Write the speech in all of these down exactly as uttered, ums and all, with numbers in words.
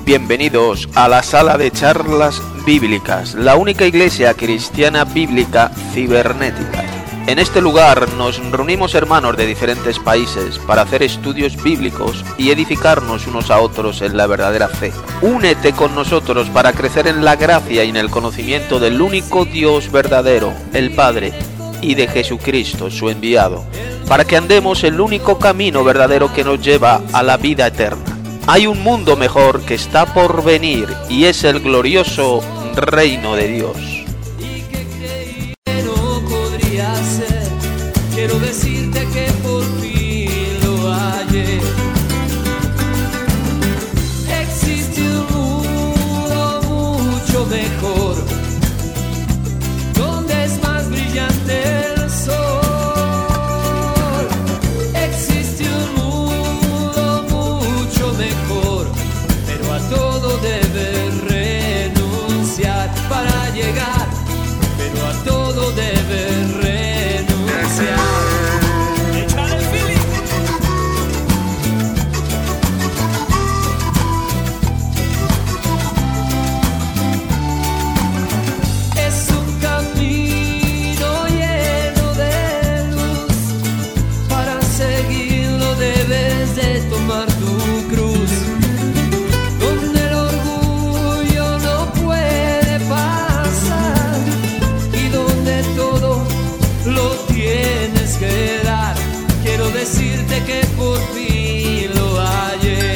Bienvenidos a la sala de charlas bíblicas, la única iglesia cristiana bíblica cibernética. En este lugar nos reunimos hermanos de diferentes países para hacer estudios bíblicos y edificarnos unos a otros en la verdadera fe. Únete con nosotros para crecer en la gracia y en el conocimiento del único Dios verdadero, el Padre, y de Jesucristo, su enviado, para que andemos el único camino verdadero que nos lleva a la vida eterna. Hay un mundo mejor que está por venir y es el glorioso reino de Dios. Quiero decirte que por fin lo hallé. Existe un mundo mucho mejor, donde es más brillante el sol. Existe un mundo mucho mejor, pero a todo debes renunciar para llegar, pero a todo debes renunciar. Decirte que por fin lo hallé.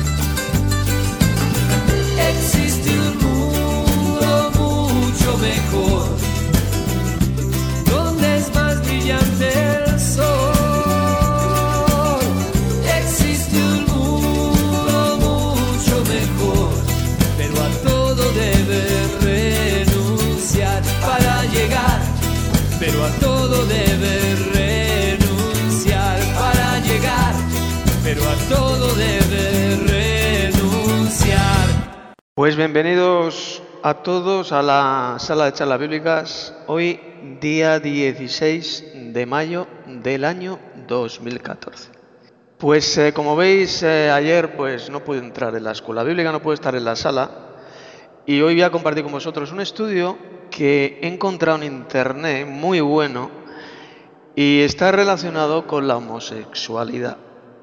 Existe un mundo mucho mejor, donde es más brillante el sol. Existe un mundo mucho mejor, pero a todo debes renunciar para llegar, pero a todo debes renunciar. Pero a todo debe renunciar. Pues bienvenidos a todos a la sala de charlas bíblicas. Hoy día dieciséis de mayo del año dos mil catorce. Pues eh, como veis, eh, ayer pues no pude entrar en la escuela bíblica, no pude estar en la sala. Y hoy voy a compartir con vosotros un estudio que he encontrado en internet muy bueno y está relacionado con la homosexualidad.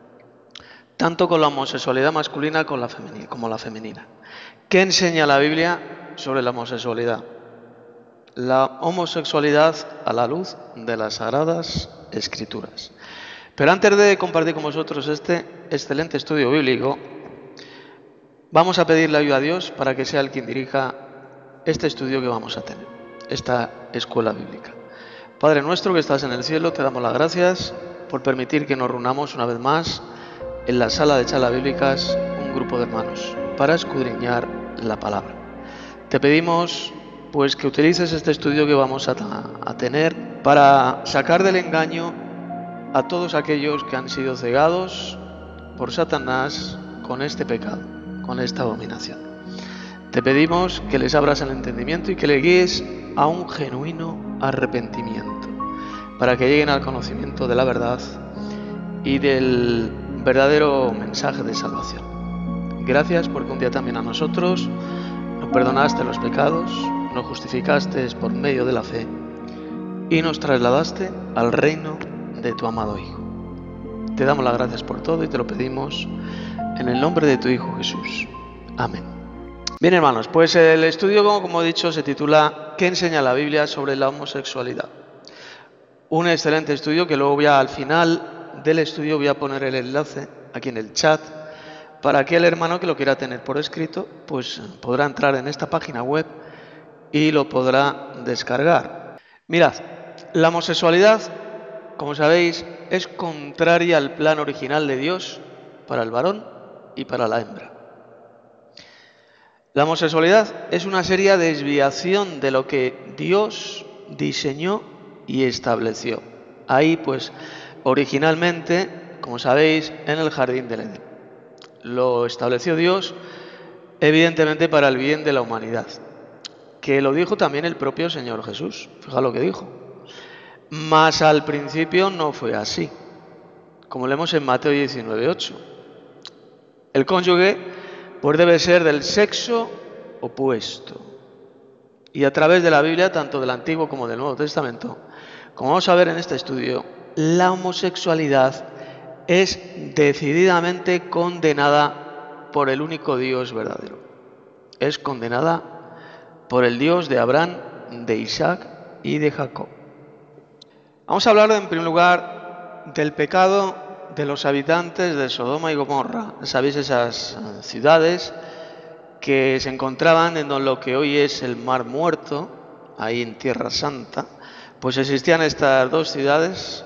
Tanto con la homosexualidad masculina como la femenina, como la femenina. ¿Qué enseña la Biblia sobre la homosexualidad? La homosexualidad a la luz de las Sagradas Escrituras. Pero antes de compartir con vosotros este excelente estudio bíblico, vamos a pedirle ayuda a Dios para que sea el quien dirija este estudio que vamos a tener, esta escuela bíblica. Padre nuestro que estás en el cielo, te damos las gracias por permitir que nos reunamos una vez más en la sala de charlas bíblicas, un grupo de hermanos, para escudriñar la palabra. Te pedimos pues que utilices este estudio que vamos a, a tener para sacar del engaño a todos aquellos que han sido cegados por Satanás con este pecado, con esta abominación. Te pedimos que les abras el entendimiento y que le guíes a un genuino arrepentimiento, para que lleguen al conocimiento de la verdad y del verdadero mensaje de salvación. Gracias porque un día también a nosotros nos perdonaste los pecados, nos justificaste por medio de la fe y nos trasladaste al reino de tu amado Hijo. Te damos las gracias por todo y te lo pedimos en el nombre de tu Hijo Jesús. Amén. Bien, hermanos, pues el estudio, como, como he dicho, se titula ¿Qué enseña la Biblia sobre la homosexualidad? Un excelente estudio que luego voy a, al final del estudio voy a poner el enlace aquí en el chat para aquel hermano que lo quiera tener por escrito, pues podrá entrar en esta página web y lo podrá descargar. Mirad, la homosexualidad, como sabéis, es contraria al plan original de Dios para el varón y para la hembra. La homosexualidad es una seria desviación de lo que Dios diseñó y estableció. Ahí pues originalmente, como sabéis, en el jardín del Edén. Lo estableció Dios, evidentemente, para el bien de la humanidad, que lo dijo también el propio Señor Jesús. Fija lo que dijo. Mas al principio no fue así, como leemos en Mateo diecinueve ocho. El cónyuge pues debe ser del sexo opuesto. Y a través de la Biblia, tanto del Antiguo como del Nuevo Testamento, como vamos a ver en este estudio, la homosexualidad es decididamente condenada por el único Dios verdadero. Es condenada por el Dios de Abraham, de Isaac y de Jacob. Vamos a hablar en primer lugar del pecado de los habitantes de Sodoma y Gomorra. Sabéis, esas ciudades que se encontraban en lo que hoy es el Mar Muerto, ahí en Tierra Santa. Pues existían estas dos ciudades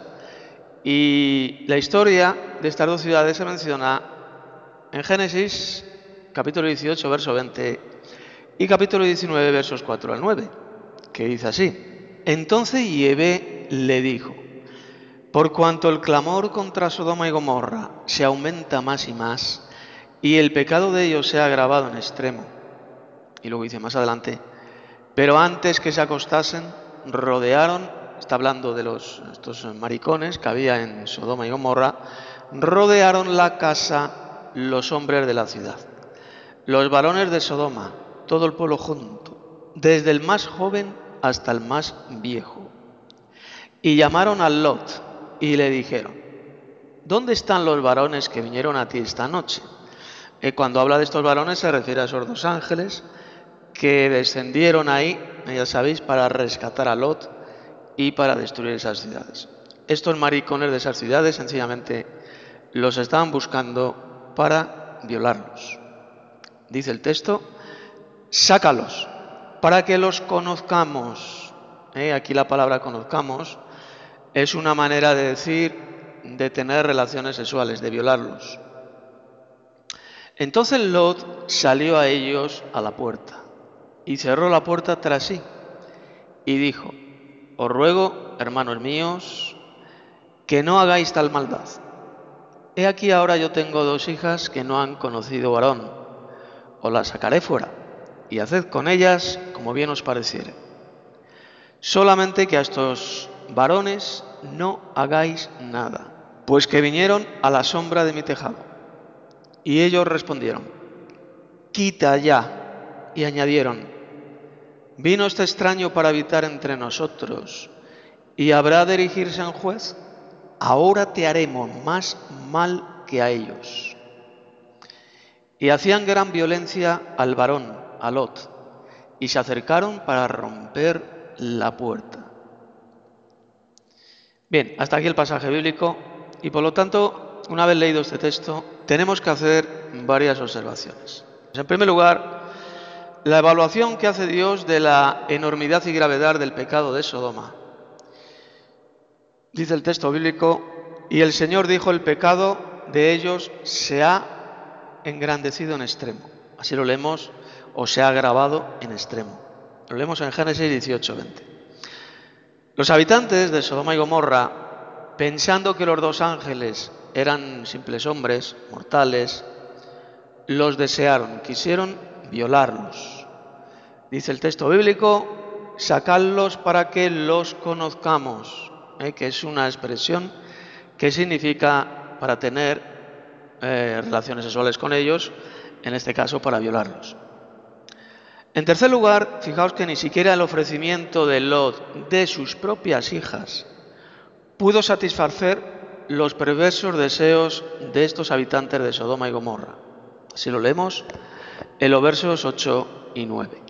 y la historia de estas dos ciudades se menciona en Génesis capítulo dieciocho, verso veinte y capítulo diecinueve, versos cuatro al nueve, que dice así: Entonces Yahvé le dijo: por cuanto el clamor contra Sodoma y Gomorra se aumenta más y más, y el pecado de ellos se ha agravado en extremo. Y luego dice más adelante: pero antes que se acostasen, rodearon, está hablando de los, estos maricones que había en Sodoma y Gomorra, rodearon la casa los hombres de la ciudad, los varones de Sodoma, todo el pueblo junto, desde el más joven hasta el más viejo. Y llamaron a Lot y le dijeron: ¿dónde están los varones que vinieron a ti esta noche? Eh, cuando habla de estos varones se refiere a esos dos ángeles que descendieron ahí, ya sabéis, para rescatar a Lot y para destruir esas ciudades. Estos maricones de esas ciudades sencillamente los estaban buscando para violarlos. Dice el texto: sácalos para que los conozcamos. Eh, aquí la palabra conozcamos es una manera de decir de tener relaciones sexuales, de violarlos. Entonces Lot salió a ellos a la puerta y cerró la puerta tras sí y dijo: os ruego, hermanos míos, que no hagáis tal maldad. He aquí ahora yo tengo dos hijas que no han conocido varón, os las sacaré fuera y haced con ellas como bien os pareciere. Solamente que a estos varones no hagáis nada, pues que vinieron a la sombra de mi tejado. Y ellos respondieron: quita ya. Y añadieron: vino este extraño para habitar entre nosotros, ¿y habrá de erigirse en juez? Ahora te haremos más mal que a ellos. Y hacían gran violencia al varón, a Lot, y se acercaron para romper la puerta. Bien, hasta aquí el pasaje bíblico, y por lo tanto, una vez leído este texto, tenemos que hacer varias observaciones. En primer lugar, la evaluación que hace Dios de la enormidad y gravedad del pecado de Sodoma. Dice el texto bíblico: y el Señor dijo, el pecado de ellos se ha engrandecido en extremo. Así lo leemos, o se ha agravado en extremo. Lo leemos en Génesis dieciocho, veinte. Los habitantes de Sodoma y Gomorra, pensando que los dos ángeles eran simples hombres mortales, los desearon, quisieron violarlos. Dice el texto bíblico: sacadlos para que los conozcamos, ¿eh? que es una expresión que significa para tener eh, relaciones sexuales con ellos, en este caso para violarlos. En tercer lugar, fijaos que ni siquiera el ofrecimiento de Lot de sus propias hijas pudo satisfacer los perversos deseos de estos habitantes de Sodoma y Gomorra. Así lo leemos en los versos ocho y nueve.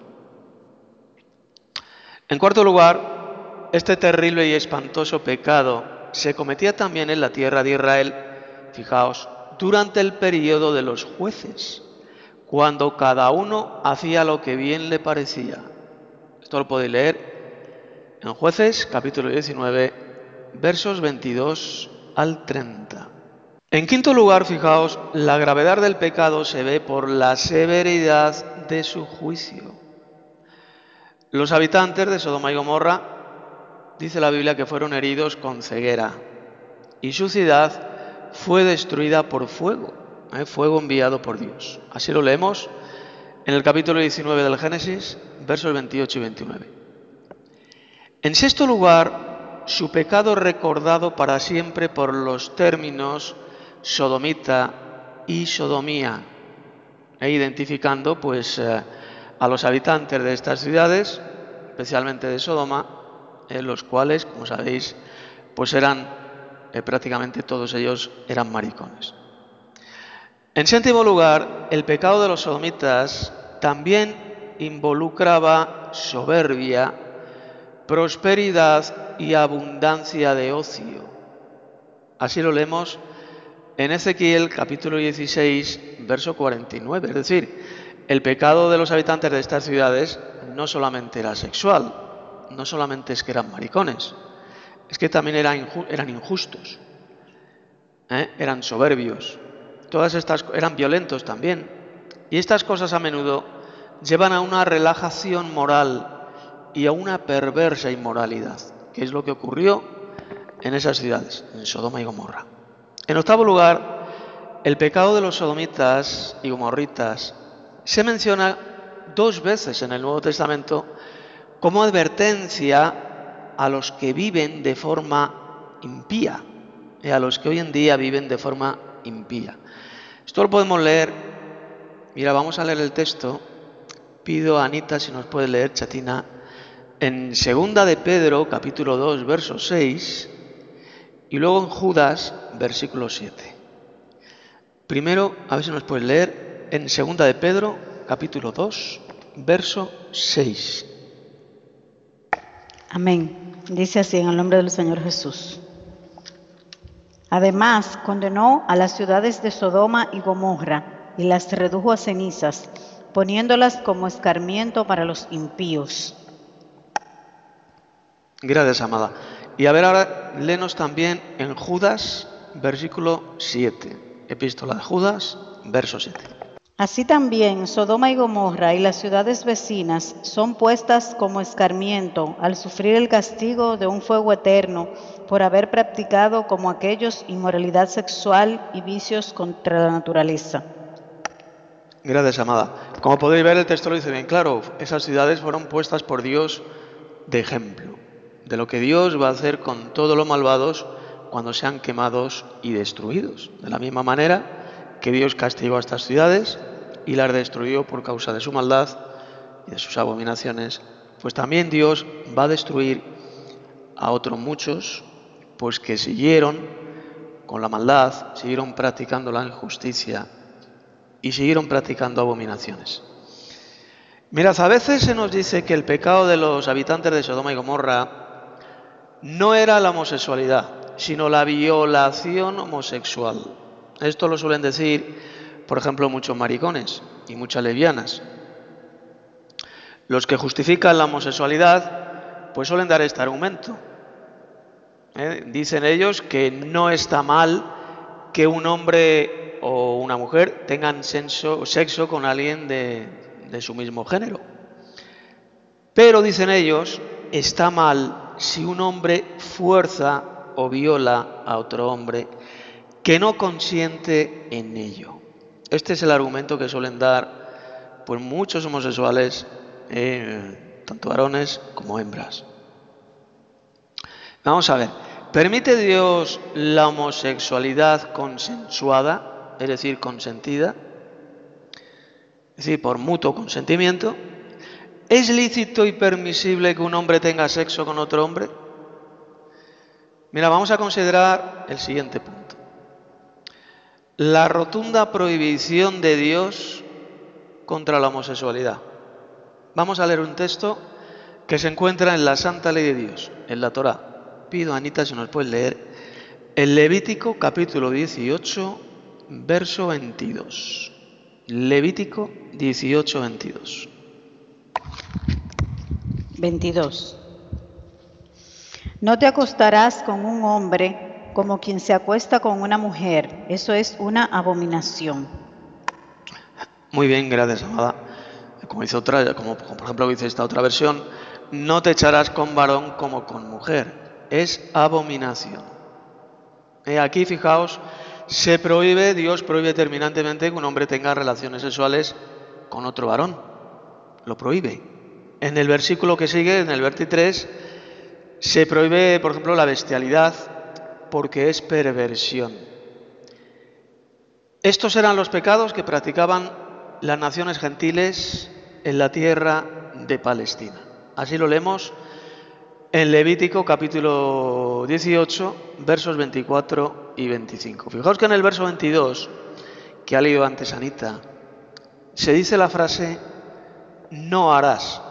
En cuarto lugar, este terrible y espantoso pecado se cometía también en la tierra de Israel, fijaos, durante el periodo de los jueces, cuando cada uno hacía lo que bien le parecía. Esto lo podéis leer en Jueces, capítulo diecinueve, versos veintidós al treinta. En quinto lugar, fijaos, la gravedad del pecado se ve por la severidad de su juicio. Los habitantes de Sodoma y Gomorra, dice la Biblia, que fueron heridos con ceguera, y su ciudad fue destruida por fuego, ¿eh? fuego enviado por Dios. Así lo leemos en el capítulo diecinueve del Génesis, versos veintiocho y veintinueve. En sexto lugar, su pecado recordado para siempre por los términos sodomita y sodomía. e identificando pues eh, a los habitantes de estas ciudades, especialmente de Sodoma, eh, los cuales, como sabéis, pues eran eh, prácticamente todos ellos eran maricones. En séptimo lugar, el pecado de los sodomitas también involucraba soberbia, prosperidad y abundancia de ocio. Así lo leemos en Ezequiel capítulo dieciséis, verso cuarenta y nueve. Es decir, el pecado de los habitantes de estas ciudades no solamente era sexual, no solamente es que eran maricones, es que también eran, inju- eran injustos, ¿eh? eran soberbios, todas estas eran violentos también. Y estas cosas a menudo llevan a una relajación moral y a una perversa inmoralidad, que es lo que ocurrió en esas ciudades, en Sodoma y Gomorra. En octavo lugar, el pecado de los sodomitas y gomorritas se menciona dos veces en el Nuevo Testamento como advertencia a los que viven de forma impía, y a los que hoy en día viven de forma impía. Esto lo podemos leer, mira, vamos a leer el texto, pido a Anita si nos puede leer, chatina, en segunda de Pedro, capítulo dos, verso seis, y luego en Judas, versículo siete. Primero, a ver si nos puedes leer en segunda de Pedro, capítulo dos, verso seis. Amén. Dice así en el nombre del Señor Jesús. Además, condenó a las ciudades de Sodoma y Gomorra y las redujo a cenizas, poniéndolas como escarmiento para los impíos. Gracias, amada. Y a ver ahora, léenos también en Judas, versículo siete. Epístola de Judas, verso siete. Así también Sodoma y Gomorra y las ciudades vecinas son puestas como escarmiento al sufrir el castigo de un fuego eterno por haber practicado como aquellos inmoralidad sexual y vicios contra la naturaleza. Gracias, amada. Como podéis ver, el texto lo dice bien claro. Esas ciudades fueron puestas por Dios de ejemplo de lo que Dios va a hacer con todos los malvados cuando sean quemados y destruidos. De la misma manera que Dios castigó a estas ciudades y las destruyó por causa de su maldad y de sus abominaciones, pues también Dios va a destruir a otros muchos, pues que siguieron con la maldad, siguieron practicando la injusticia y siguieron practicando abominaciones. Mirad, a veces se nos dice que el pecado de los habitantes de Sodoma y Gomorra no era la homosexualidad, sino la violación homosexual. Esto lo suelen decir, por ejemplo, muchos maricones y muchas lesbianas. Los que justifican la homosexualidad, pues suelen dar este argumento. ¿Eh? Dicen ellos que no está mal que un hombre o una mujer tengan sexo, sexo con alguien de, de su mismo género. Pero, dicen ellos, está mal si un hombre fuerza o viola a otro hombre que no consiente en ello. Este es el argumento que suelen dar pues muchos homosexuales, eh, tanto varones como hembras. Vamos a ver, ¿permite Dios la homosexualidad consensuada, es decir, consentida? Es decir, por mutuo consentimiento. ¿Es lícito y permisible que un hombre tenga sexo con otro hombre? Mira, vamos a considerar el siguiente punto. La rotunda prohibición de Dios contra la homosexualidad. Vamos a leer un texto que se encuentra en la Santa Ley de Dios, en la Torá. Pido a Anita si nos puede leer el Levítico capítulo dieciocho, verso veintidós. Levítico dieciocho, veintidós. veintidós. No te acostarás con un hombre como quien se acuesta con una mujer. Eso es una abominación. Muy bien, gracias, amada. Como dice otra, como, como por ejemplo dice esta otra versión, no te echarás con varón como con mujer. Es abominación. Eh, aquí, fijaos, se prohíbe, Dios prohíbe terminantemente que un hombre tenga relaciones sexuales con otro varón. Lo prohíbe. En el versículo que sigue, en el veintitrés, se prohíbe, por ejemplo, la bestialidad porque es perversión. Estos eran los pecados que practicaban las naciones gentiles en la tierra de Palestina. Así lo leemos en Levítico capítulo dieciocho, versos veinticuatro y veinticinco. Fijaos que en el verso veintidós, que ha leído antes Anita, se dice la frase, no harás.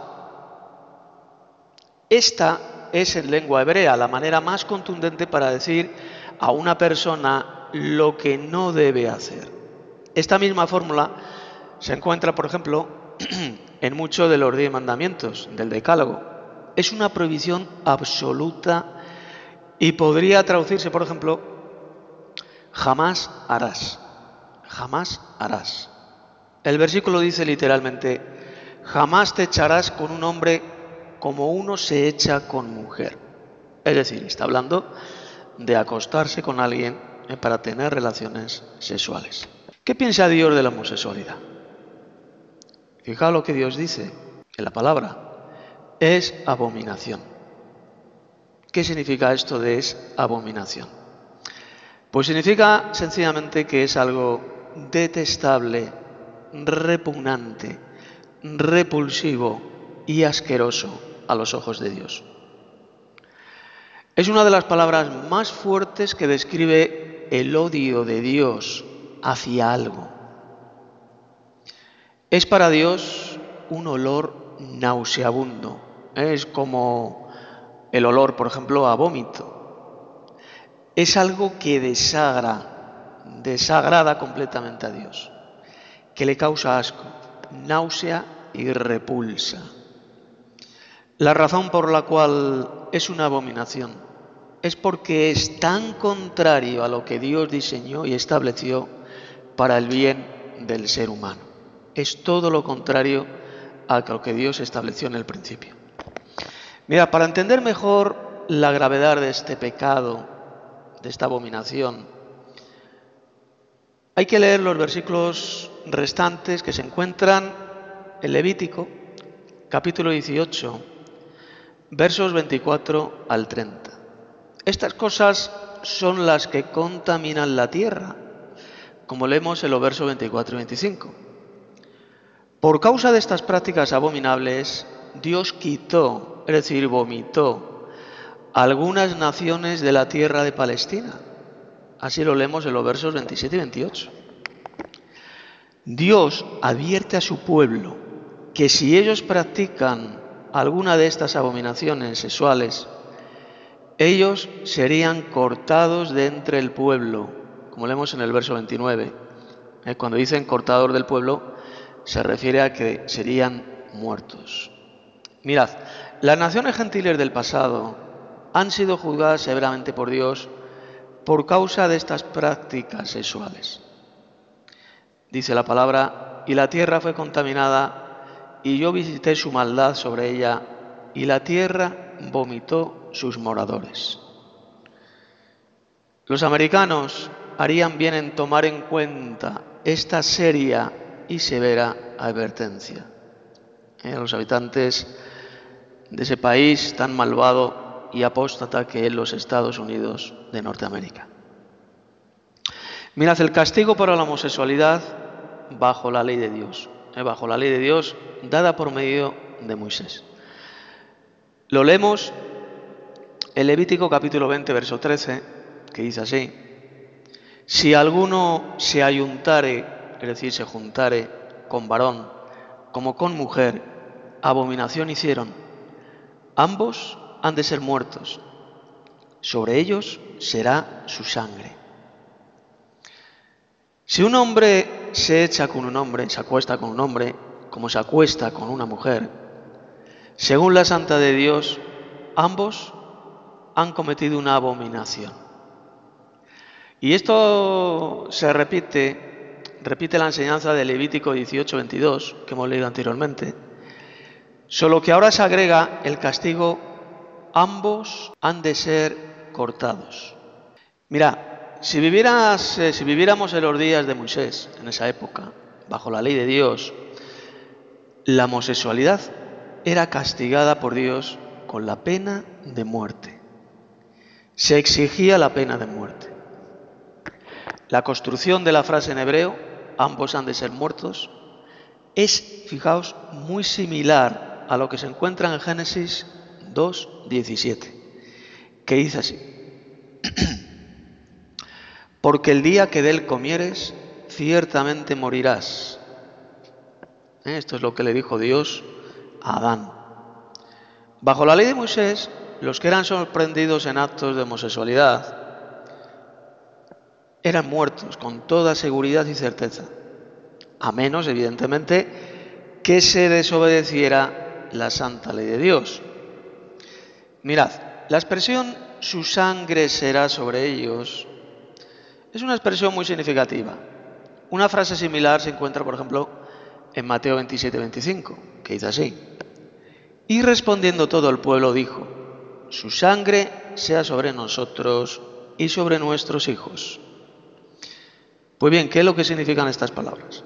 Esta es en lengua hebrea la manera más contundente para decir a una persona lo que no debe hacer. Esta misma fórmula se encuentra, por ejemplo, en muchos de los diez mandamientos del Decálogo. Es una prohibición absoluta y podría traducirse, por ejemplo, jamás harás, jamás harás. El versículo dice literalmente, jamás te echarás con un hombre como uno se echa con mujer. Es decir, está hablando de acostarse con alguien para tener relaciones sexuales. ¿Qué piensa Dios de la homosexualidad? Fijaos lo que Dios dice en la palabra. Es abominación. ¿Qué significa esto de es abominación? Pues significa sencillamente que es algo detestable, repugnante, repulsivo y asqueroso a los ojos de Dios. Es una de las palabras más fuertes que describe el odio de Dios hacia algo. Es para Dios un olor nauseabundo. Es como el olor, por ejemplo, a vómito. Es algo que desagra, desagrada completamente a Dios, que le causa asco, náusea y repulsa. La razón por la cual es una abominación es porque es tan contrario a lo que Dios diseñó y estableció para el bien del ser humano. Es todo lo contrario a lo que Dios estableció en el principio. Mira, para entender mejor la gravedad de este pecado, de esta abominación, hay que leer los versículos restantes que se encuentran en Levítico, capítulo dieciocho, versos veinticuatro al treinta. Estas cosas son las que contaminan la tierra, como leemos en los versos veinticuatro y veinticinco. Por causa de estas prácticas abominables, Dios quitó, es decir, vomitó, algunas naciones de la tierra de Palestina. Así lo leemos en los versos veintisiete y veintiocho. Dios advierte a su pueblo que si ellos practican alguna de estas abominaciones sexuales, ellos serían cortados de entre el pueblo, como leemos en el verso veintinueve. Eh, cuando dicen cortador del pueblo, se refiere a que serían muertos. Mirad, las naciones gentiles del pasado han sido juzgadas severamente por Dios por causa de estas prácticas sexuales. Dice la palabra, y la tierra fue contaminada, y yo visité su maldad sobre ella, y la tierra vomitó sus moradores. Los americanos harían bien en tomar en cuenta esta seria y severa advertencia. Eh, a los habitantes de ese país tan malvado y apóstata que es los Estados Unidos de Norteamérica. Mirad, el castigo por la homosexualidad bajo la ley de Dios, eh, bajo la ley de Dios dada por medio de Moisés. Lo leemos en Levítico capítulo veinte, verso trece, que dice así: si alguno se ayuntare, es decir, se juntare con varón como con mujer, abominación hicieron, ambos han de ser muertos, sobre ellos será su sangre. Si un hombre se echa con un hombre, se acuesta con un hombre, como se acuesta con una mujer, según la santa de Dios, ambos han cometido una abominación. Y esto se repite, repite la enseñanza de Levítico dieciocho, veintidós, que hemos leído anteriormente, solo que ahora se agrega el castigo, ambos han de ser cortados. Mira, si, vivieras, eh, si viviéramos en los días de Moisés, en esa época, bajo la ley de Dios, la homosexualidad era castigada por Dios con la pena de muerte. Se exigía la pena de muerte. La construcción de la frase en hebreo, ambos han de ser muertos, es, fijaos, muy similar a lo que se encuentra en Génesis dos diecisiete, que dice así: porque el día que de él comieres, ciertamente morirás. ¿Eh? Esto es lo que le dijo Dios a Adán. Bajo la ley de Moisés, los que eran sorprendidos en actos de homosexualidad eran muertos con toda seguridad y certeza, a menos, evidentemente, que se desobedeciera la santa ley de Dios. Mirad, la expresión «su sangre será sobre ellos» es una expresión muy significativa. Una frase similar se encuentra, por ejemplo, en Mateo veintisiete veinticinco, que dice así: y respondiendo todo el pueblo dijo: su sangre sea sobre nosotros y sobre nuestros hijos. Pues bien, ¿qué es lo que significan estas palabras?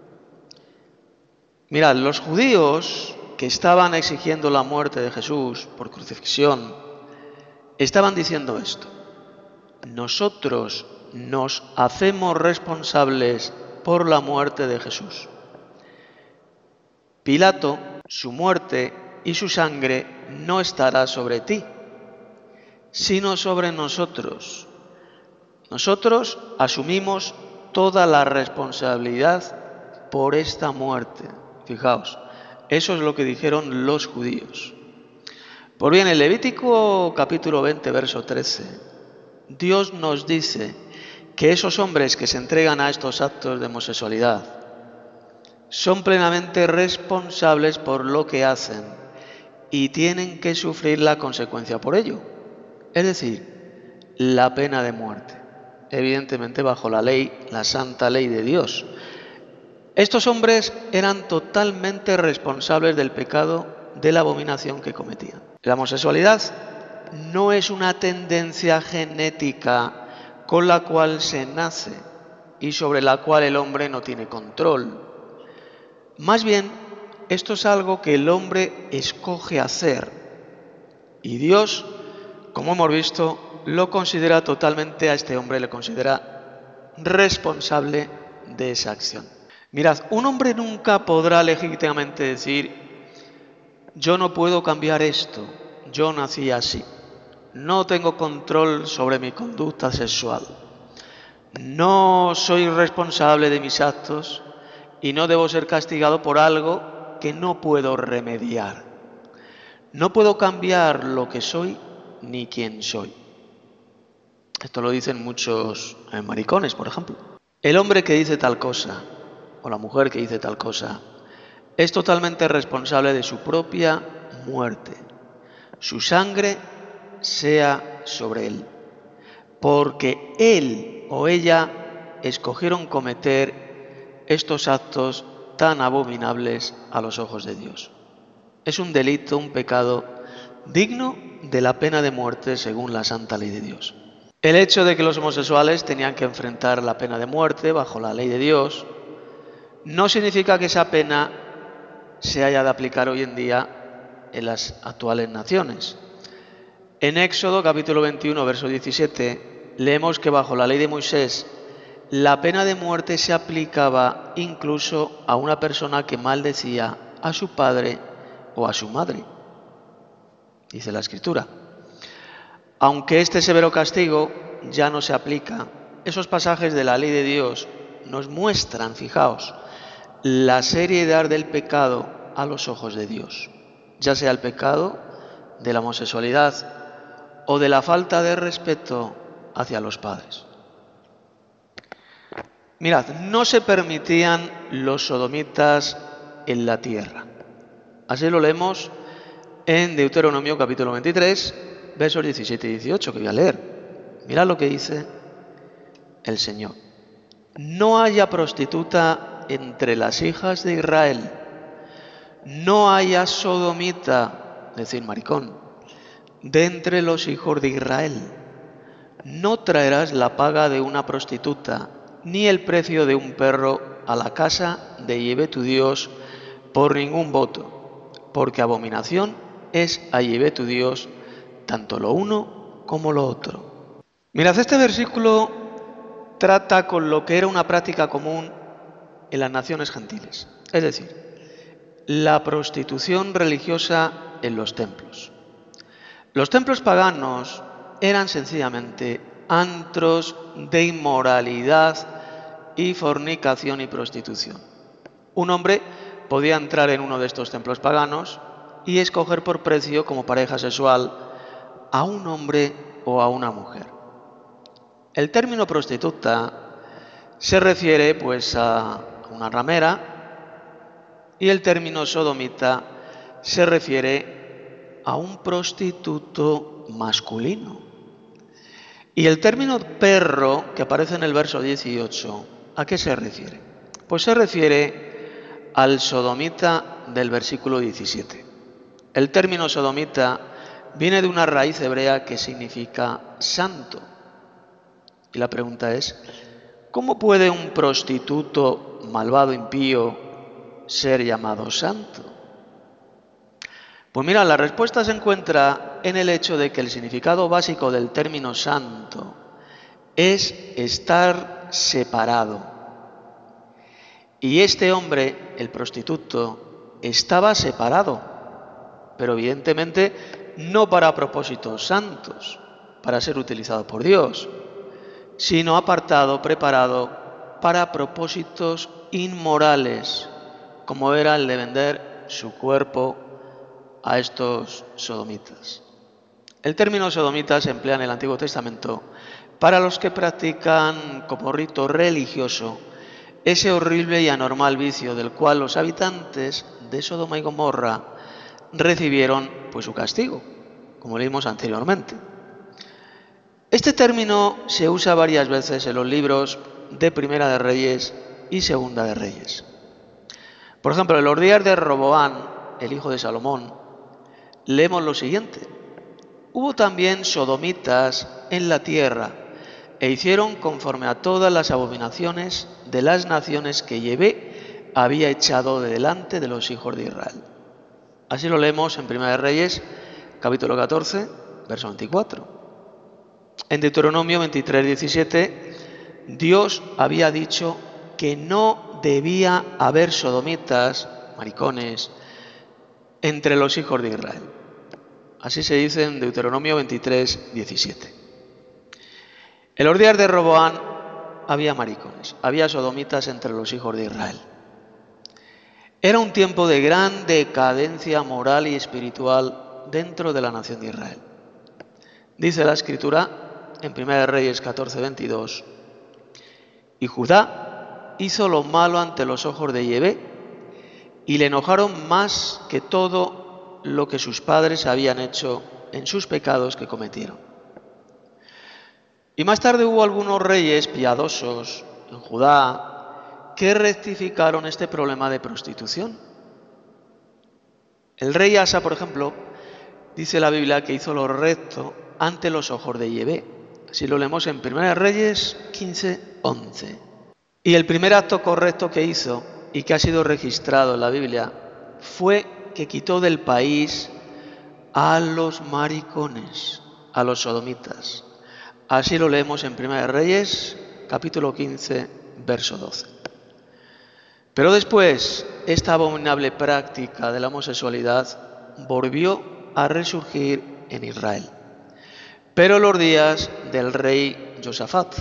Mirad, los judíos que estaban exigiendo la muerte de Jesús por crucifixión estaban diciendo esto: nosotros nos hacemos responsables por la muerte de Jesús. Pilato, su muerte y su sangre no estará sobre ti, sino sobre nosotros. Nosotros asumimos toda la responsabilidad por esta muerte. Fijaos, eso es lo que dijeron los judíos. Pues bien, en Levítico capítulo veinte, verso trece, Dios nos dice que esos hombres que se entregan a estos actos de homosexualidad son plenamente responsables por lo que hacen y tienen que sufrir la consecuencia por ello, es decir, la pena de muerte, evidentemente bajo la ley, la santa ley de Dios. Estos hombres eran totalmente responsables del pecado, de la abominación que cometían. La homosexualidad no es una tendencia genética con la cual se nace y sobre la cual el hombre no tiene control. Más bien, esto es algo que el hombre escoge hacer y Dios, como hemos visto, lo considera totalmente, a este hombre le considera responsable de esa acción. Mirad, un hombre nunca podrá legítimamente decir: yo no puedo cambiar esto, yo nací así, no tengo control sobre mi conducta sexual, no soy responsable de mis actos y no debo ser castigado por algo que no puedo remediar. No puedo cambiar lo que soy ni quién soy. Esto lo dicen muchos eh, maricones, por ejemplo. El hombre que dice tal cosa, o la mujer que dice tal cosa, es totalmente responsable de su propia muerte. Su sangre sea sobre él, porque él o ella escogieron cometer estos actos tan abominables a los ojos de Dios. Es un delito, un pecado digno de la pena de muerte según la santa ley de Dios. El hecho de que los homosexuales tenían que enfrentar la pena de muerte bajo la ley de Dios no significa que esa pena se haya de aplicar hoy en día en las actuales naciones. En Éxodo capítulo veintiuno, verso diecisiete, leemos que bajo la ley de Moisés la pena de muerte se aplicaba incluso a una persona que maldecía a su padre o a su madre, dice la Escritura. Aunque este severo castigo ya no se aplica, esos pasajes de la ley de Dios nos muestran, fijaos, la seriedad del pecado a los ojos de Dios, ya sea el pecado de la homosexualidad o de la falta de respeto hacia los padres. Mirad, no se permitían los sodomitas en la tierra. Así lo leemos en Deuteronomio capítulo veintitrés, versos diecisiete y dieciocho, que voy a leer. Mirad lo que dice el Señor. No haya prostituta entre las hijas de Israel, no haya sodomita, es decir, maricón, de entre los hijos de Israel. No traerás la paga de una prostituta, ni el precio de un perro a la casa de Yahvé tu Dios por ningún voto, porque abominación es a Yahvé tu Dios tanto lo uno como lo otro. Mirad, este versículo trata con lo que era una práctica común en las naciones gentiles. es decir, la prostitución religiosa en los templos. Los templos paganos eran sencillamente antros de inmoralidad y fornicación y prostitución. Un hombre podía entrar en uno de estos templos paganos y escoger por precio como pareja sexual a un hombre o a una mujer. El término prostituta se refiere pues a una ramera y el término sodomita se refiere a un prostituto masculino. Y el término perro que aparece en el verso dieciocho, ¿a qué se refiere? Pues se refiere al sodomita del versículo diecisiete. El término sodomita viene de una raíz hebrea que significa santo. Y la pregunta es, ¿cómo puede un prostituto malvado, impío, ser llamado santo? Pues mira, la respuesta se encuentra en el hecho de que el significado básico del término santo es estar separado. Y este hombre, el prostituto, estaba separado, pero evidentemente no para propósitos santos, para ser utilizado por Dios, sino apartado, preparado para propósitos inmorales, como era el de vender su cuerpo a estos sodomitas. El término sodomita se emplea en el Antiguo Testamento para los que practican como rito religioso ese horrible y anormal vicio del cual los habitantes de Sodoma y Gomorra recibieron pues su castigo, como leímos anteriormente. Este término se usa varias veces en los libros de Primera de Reyes y Segunda de Reyes. Por ejemplo, en los días de Roboán, el hijo de Salomón, leemos lo siguiente: hubo también sodomitas en la tierra, e hicieron conforme a todas las abominaciones de las naciones que Yahvé había echado de delante de los hijos de Israel. Así lo leemos en Primera de Reyes, capítulo catorce, verso veinticuatro. En Deuteronomio veintitrés, diecisiete, Dios había dicho que no debía haber sodomitas, maricones, entre los hijos de Israel. Así se dice en Deuteronomio veintitrés, diecisiete. En los días de Roboán había maricones, había sodomitas entre los hijos de Israel. Era un tiempo de gran decadencia moral y espiritual dentro de la nación de Israel. Dice la Escritura en Primera de Reyes catorce, veintidós, y Judá hizo lo malo ante los ojos de Yahvé, y le enojaron más que todo lo que sus padres habían hecho en sus pecados que cometieron. Y más tarde hubo algunos reyes piadosos en Judá que rectificaron este problema de prostitución. El rey Asa, por ejemplo, dice la Biblia que hizo lo recto ante los ojos de Yahvé. Así lo leemos en Primera Reyes quince, once. Y el primer acto correcto que hizo y que ha sido registrado en la Biblia fue que quitó del país a los maricones, a los sodomitas. Así lo leemos en Primera Reyes, capítulo quince, verso doce. Pero después, esta abominable práctica de la homosexualidad volvió a resurgir en Israel, pero en los días del rey Josafat.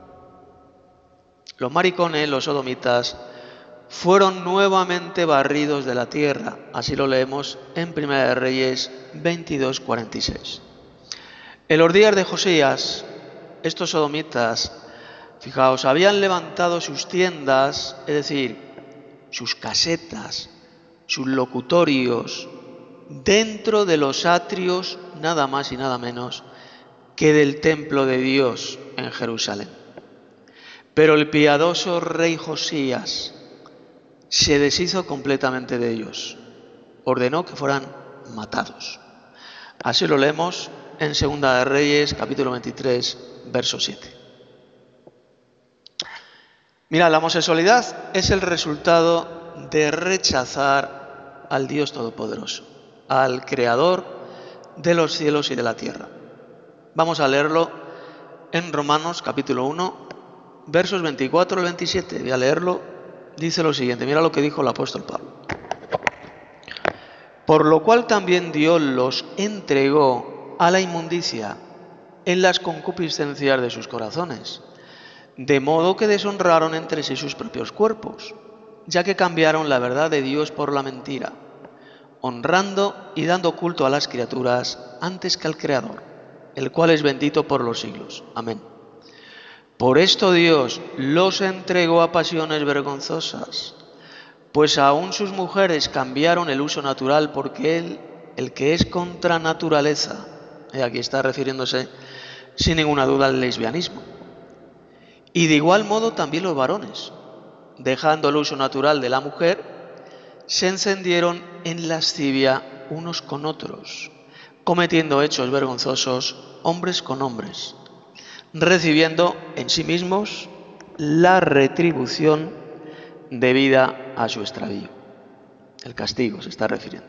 Los maricones, los sodomitas, fueron nuevamente barridos de la tierra. Así lo leemos en Primera de Reyes veintidós, cuarenta y seis. En los días de Josías, estos sodomitas, fijaos, habían levantado sus tiendas, es decir, sus casetas, sus locutorios, dentro de los atrios, nada más y nada menos, que del templo de Dios en Jerusalén. Pero el piadoso rey Josías se deshizo completamente de ellos. Ordenó que fueran matados. Así lo leemos en Segunda de Reyes, capítulo veintitrés, verso siete. Mira, la homosexualidad es el resultado de rechazar al Dios Todopoderoso, al Creador de los cielos y de la tierra. Vamos a leerlo en Romanos capítulo uno, versos veinticuatro al veintisiete. Voy a leerlo dice lo siguiente, mira lo que dijo el apóstol Pablo. Por lo cual también Dios los entregó a la inmundicia en las concupiscencias de sus corazones, de modo que deshonraron entre sí sus propios cuerpos, ya que cambiaron la verdad de Dios por la mentira, honrando y dando culto a las criaturas antes que al Creador, el cual es bendito por los siglos. Amén. Por esto Dios los entregó a pasiones vergonzosas, pues aún sus mujeres cambiaron el uso natural porque Él, el que es contra naturaleza, y aquí está refiriéndose sin ninguna duda al lesbianismo, y de igual modo también los varones, dejando el uso natural de la mujer, se encendieron en lascivia unos con otros, cometiendo hechos vergonzosos hombres con hombres, recibiendo en sí mismos la retribución debida a su extravío. El castigo se está refiriendo.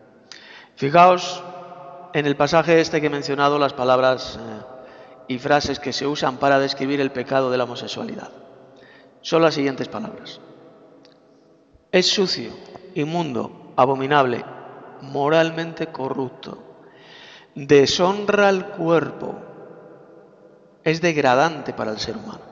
Fijaos en el pasaje este que he mencionado las palabras eh, y frases que se usan para describir el pecado de la homosexualidad. Son las siguientes palabras. Es sucio, inmundo, abominable, moralmente corrupto, deshonra al cuerpo, es degradante para el ser humano,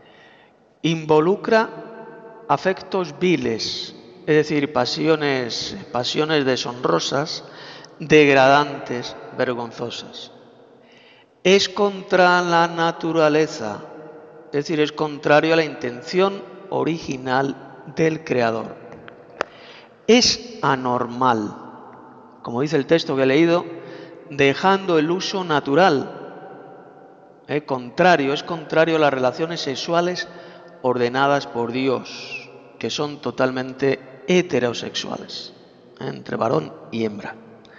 involucra afectos viles, es decir, pasiones, pasiones deshonrosas, degradantes, vergonzosas. Es contra la naturaleza, es decir, es contrario a la intención original del Creador. Es anormal, como dice el texto que he leído, dejando el uso natural. Eh, contrario, es contrario a las relaciones sexuales ordenadas por Dios, que son totalmente heterosexuales, eh, entre varón y hembra.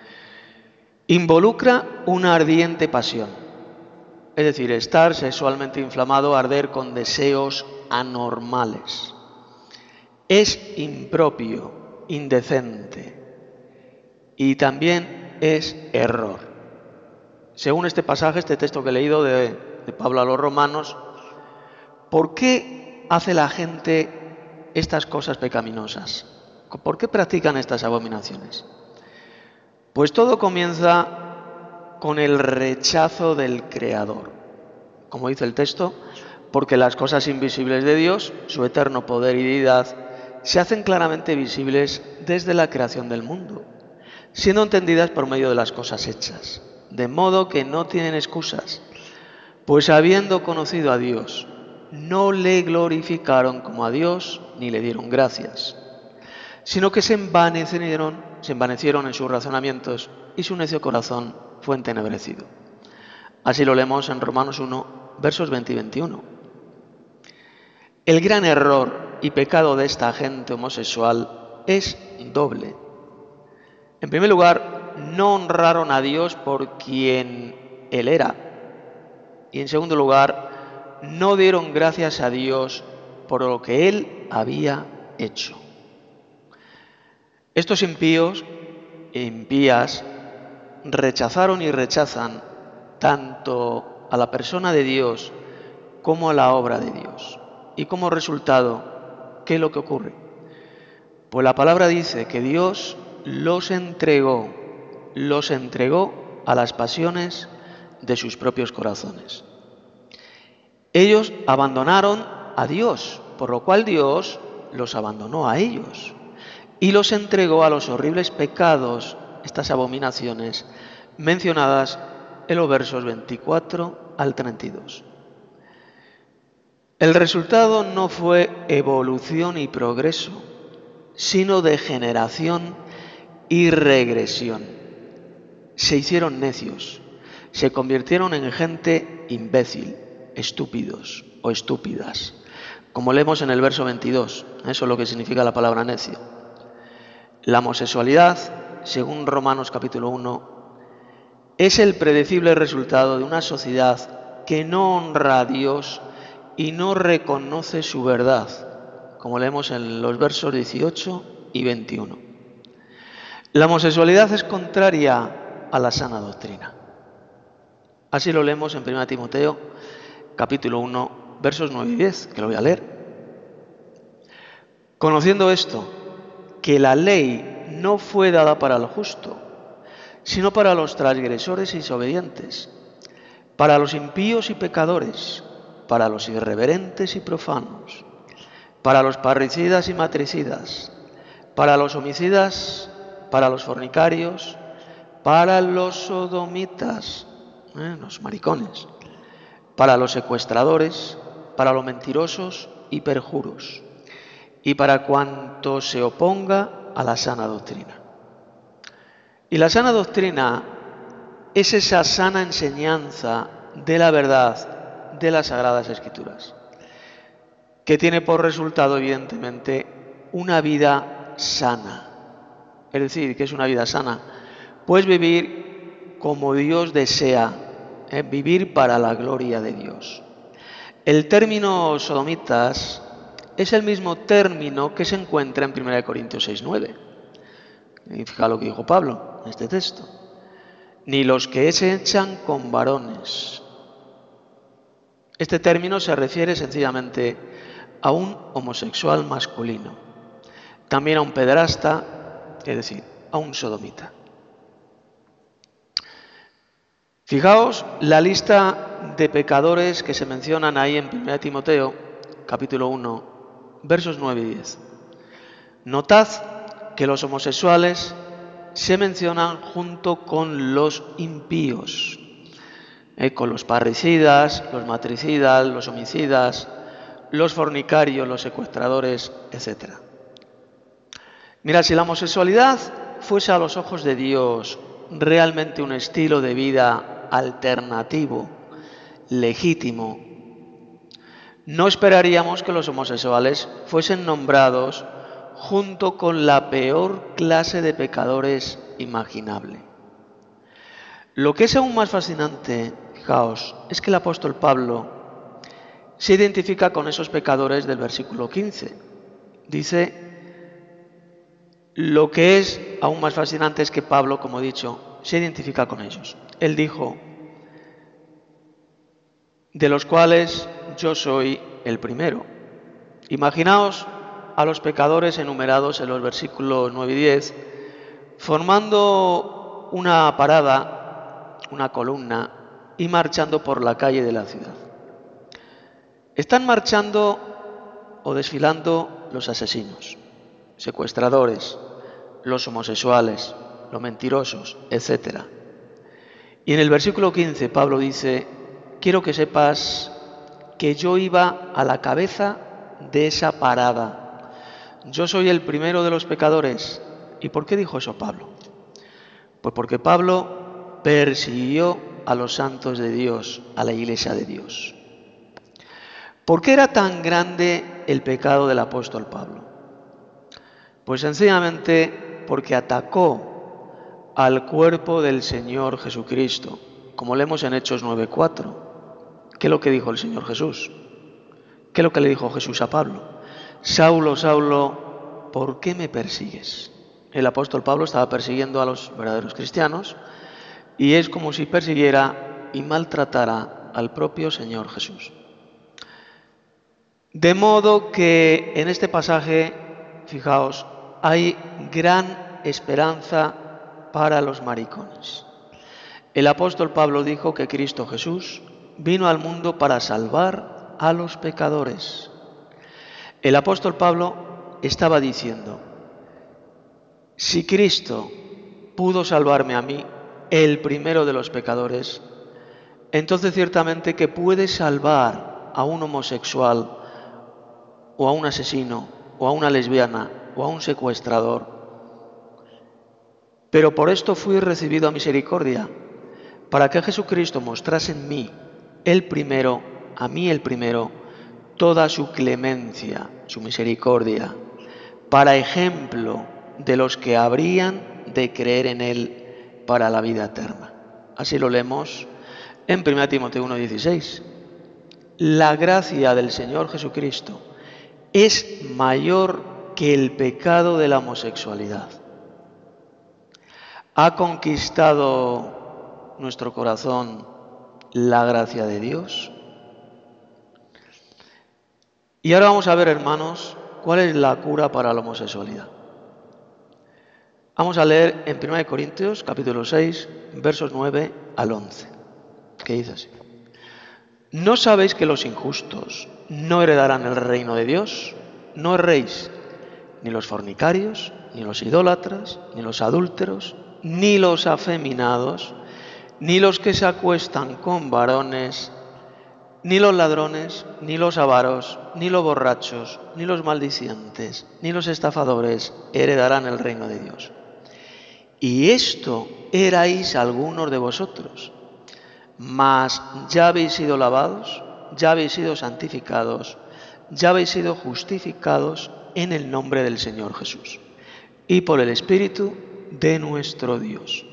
Involucra una ardiente pasión, es decir, estar sexualmente inflamado, arder con deseos anormales. Es impropio, indecente y también es error. Según este pasaje, este texto que he leído de, de Pablo a los Romanos, ¿por qué hace la gente estas cosas pecaminosas? ¿Por qué practican estas abominaciones? Pues todo comienza con el rechazo del Creador. Como dice el texto, porque las cosas invisibles de Dios, su eterno poder y deidad, se hacen claramente visibles desde la creación del mundo, siendo entendidas por medio de las cosas hechas, de modo que no tienen excusas, pues habiendo conocido a Dios, no le glorificaron como a Dios ni le dieron gracias, sino que se envanecieron, se envanecieron en sus razonamientos y su necio corazón fue entenebrecido. Así lo leemos en Romanos uno, versos veinte y veintiuno. El gran error y pecado de esta gente homosexual es doble. En primer lugar, no honraron a Dios por quien Él era. Y en segundo lugar, no dieron gracias a Dios por lo que Él había hecho. Estos impíos e impías rechazaron y rechazan tanto a la persona de Dios como a la obra de Dios. Y como resultado, ¿qué es lo que ocurre? Pues la palabra dice que Dios los entregó, los entregó a las pasiones de sus propios corazones. Ellos abandonaron a Dios, por lo cual Dios los abandonó a ellos y los entregó a los horribles pecados, estas abominaciones mencionadas en los versos veinticuatro al treinta y dos. El resultado no fue evolución y progreso, sino degeneración y regresión. Se hicieron necios, se convirtieron en gente imbécil, estúpidos o estúpidas, como leemos en el verso veintidós, eso es lo que significa la palabra necio. La homosexualidad, según Romanos capítulo uno, es el predecible resultado de una sociedad que no honra a Dios y no reconoce su verdad, como leemos en los versos dieciocho y veintiuno. La homosexualidad es contraria a la sana doctrina. Así lo leemos en primera Timoteo, capítulo uno, versos nueve y diez, que lo voy a leer. Conociendo esto, que la ley no fue dada para el justo, sino para los transgresores y desobedientes, para los impíos y pecadores, para los irreverentes y profanos, para los parricidas y matricidas, para los homicidas, para los fornicarios, para los sodomitas, eh, los maricones, para los secuestradores, para los mentirosos y perjuros, y para cuanto se oponga a la sana doctrina. Y la sana doctrina es esa sana enseñanza de la verdad de las Sagradas Escrituras, que tiene por resultado, evidentemente, una vida sana. Es decir, ¿qué es una vida sana? Pues vivir como Dios desea, ¿eh? Vivir para la gloria de Dios. El término sodomitas es el mismo término que se encuentra en primera de Corintios seis nueve. Y fija lo que dijo Pablo en este texto. Ni los que se echan con varones. Este término se refiere sencillamente a un homosexual masculino, también a un pederasta, es decir, a un sodomita. Fijaos la lista de pecadores que se mencionan ahí en primera de Timoteo, capítulo uno, versos nueve y diez. Notad que los homosexuales se mencionan junto con los impíos, eh, con los parricidas, los matricidas, los homicidas, los fornicarios, los secuestradores, etcétera. Mira, si la homosexualidad fuese a los ojos de Dios realmente un estilo de vida alternativo, legítimo, no esperaríamos que los homosexuales fuesen nombrados junto con la peor clase de pecadores imaginable. Lo que es aún más fascinante, fijaos, es que el apóstol Pablo se identifica con esos pecadores del versículo quince. Dice, lo que es aún más fascinante es que Pablo, como he dicho, se identifica con ellos. Él dijo, de los cuales yo soy el primero. Imaginaos a los pecadores enumerados en los versículos nueve y diez, formando una parada, una columna, y marchando por la calle de la ciudad. Están marchando o desfilando los asesinos, secuestradores, los homosexuales, los mentirosos, etcétera. Y en el versículo quince Pablo dice, quiero que sepas que yo iba a la cabeza de esa parada. Yo soy el primero de los pecadores. ¿Y por qué dijo eso Pablo? Pues porque Pablo persiguió a los santos de Dios, a la iglesia de Dios. ¿Por qué era tan grande el pecado del apóstol Pablo? Pues sencillamente porque atacó al cuerpo del Señor Jesucristo, como leemos en Hechos nueve cuatro. ¿Qué es lo que dijo el Señor Jesús? ¿Qué es lo que le dijo Jesús a Pablo? Saulo, Saulo, ¿por qué me persigues? El apóstol Pablo estaba persiguiendo a los verdaderos cristianos y es como si persiguiera y maltratara al propio Señor Jesús. De modo que en este pasaje, fijaos, hay gran esperanza para los maricones. El apóstol Pablo dijo que Cristo Jesús vino al mundo para salvar a los pecadores. El apóstol Pablo estaba diciendo, si Cristo pudo salvarme a mí, el primero de los pecadores, entonces ciertamente que puede salvar a un homosexual o a un asesino o a una lesbiana o a un secuestrador. Pero por esto fui recibido a misericordia, para que Jesucristo mostrase en mí, el primero, a mí el primero, toda su clemencia, su misericordia, para ejemplo de los que habrían de creer en Él para la vida eterna. Así lo leemos en primera Timoteo uno dieciséis. La gracia del Señor Jesucristo es mayor que el pecado de la homosexualidad. ¿Ha conquistado nuestro corazón la gracia de Dios? Y ahora vamos a ver, hermanos, ¿cuál es la cura para la homosexualidad? Vamos a leer en primera de Corintios, capítulo seis, versos nueve al once, que dice así. ¿No sabéis que los injustos no heredarán el reino de Dios? No erréis, ni los fornicarios, ni los idólatras, ni los adúlteros, ni los afeminados, ni los que se acuestan con varones, ni los ladrones, ni los avaros, ni los borrachos, ni los maldicientes, ni los estafadores heredarán el reino de Dios. Y esto erais algunos de vosotros, mas ya habéis sido lavados, ya habéis sido santificados, ya habéis sido justificados en el nombre del Señor Jesús y por el Espíritu de nuestro Dios.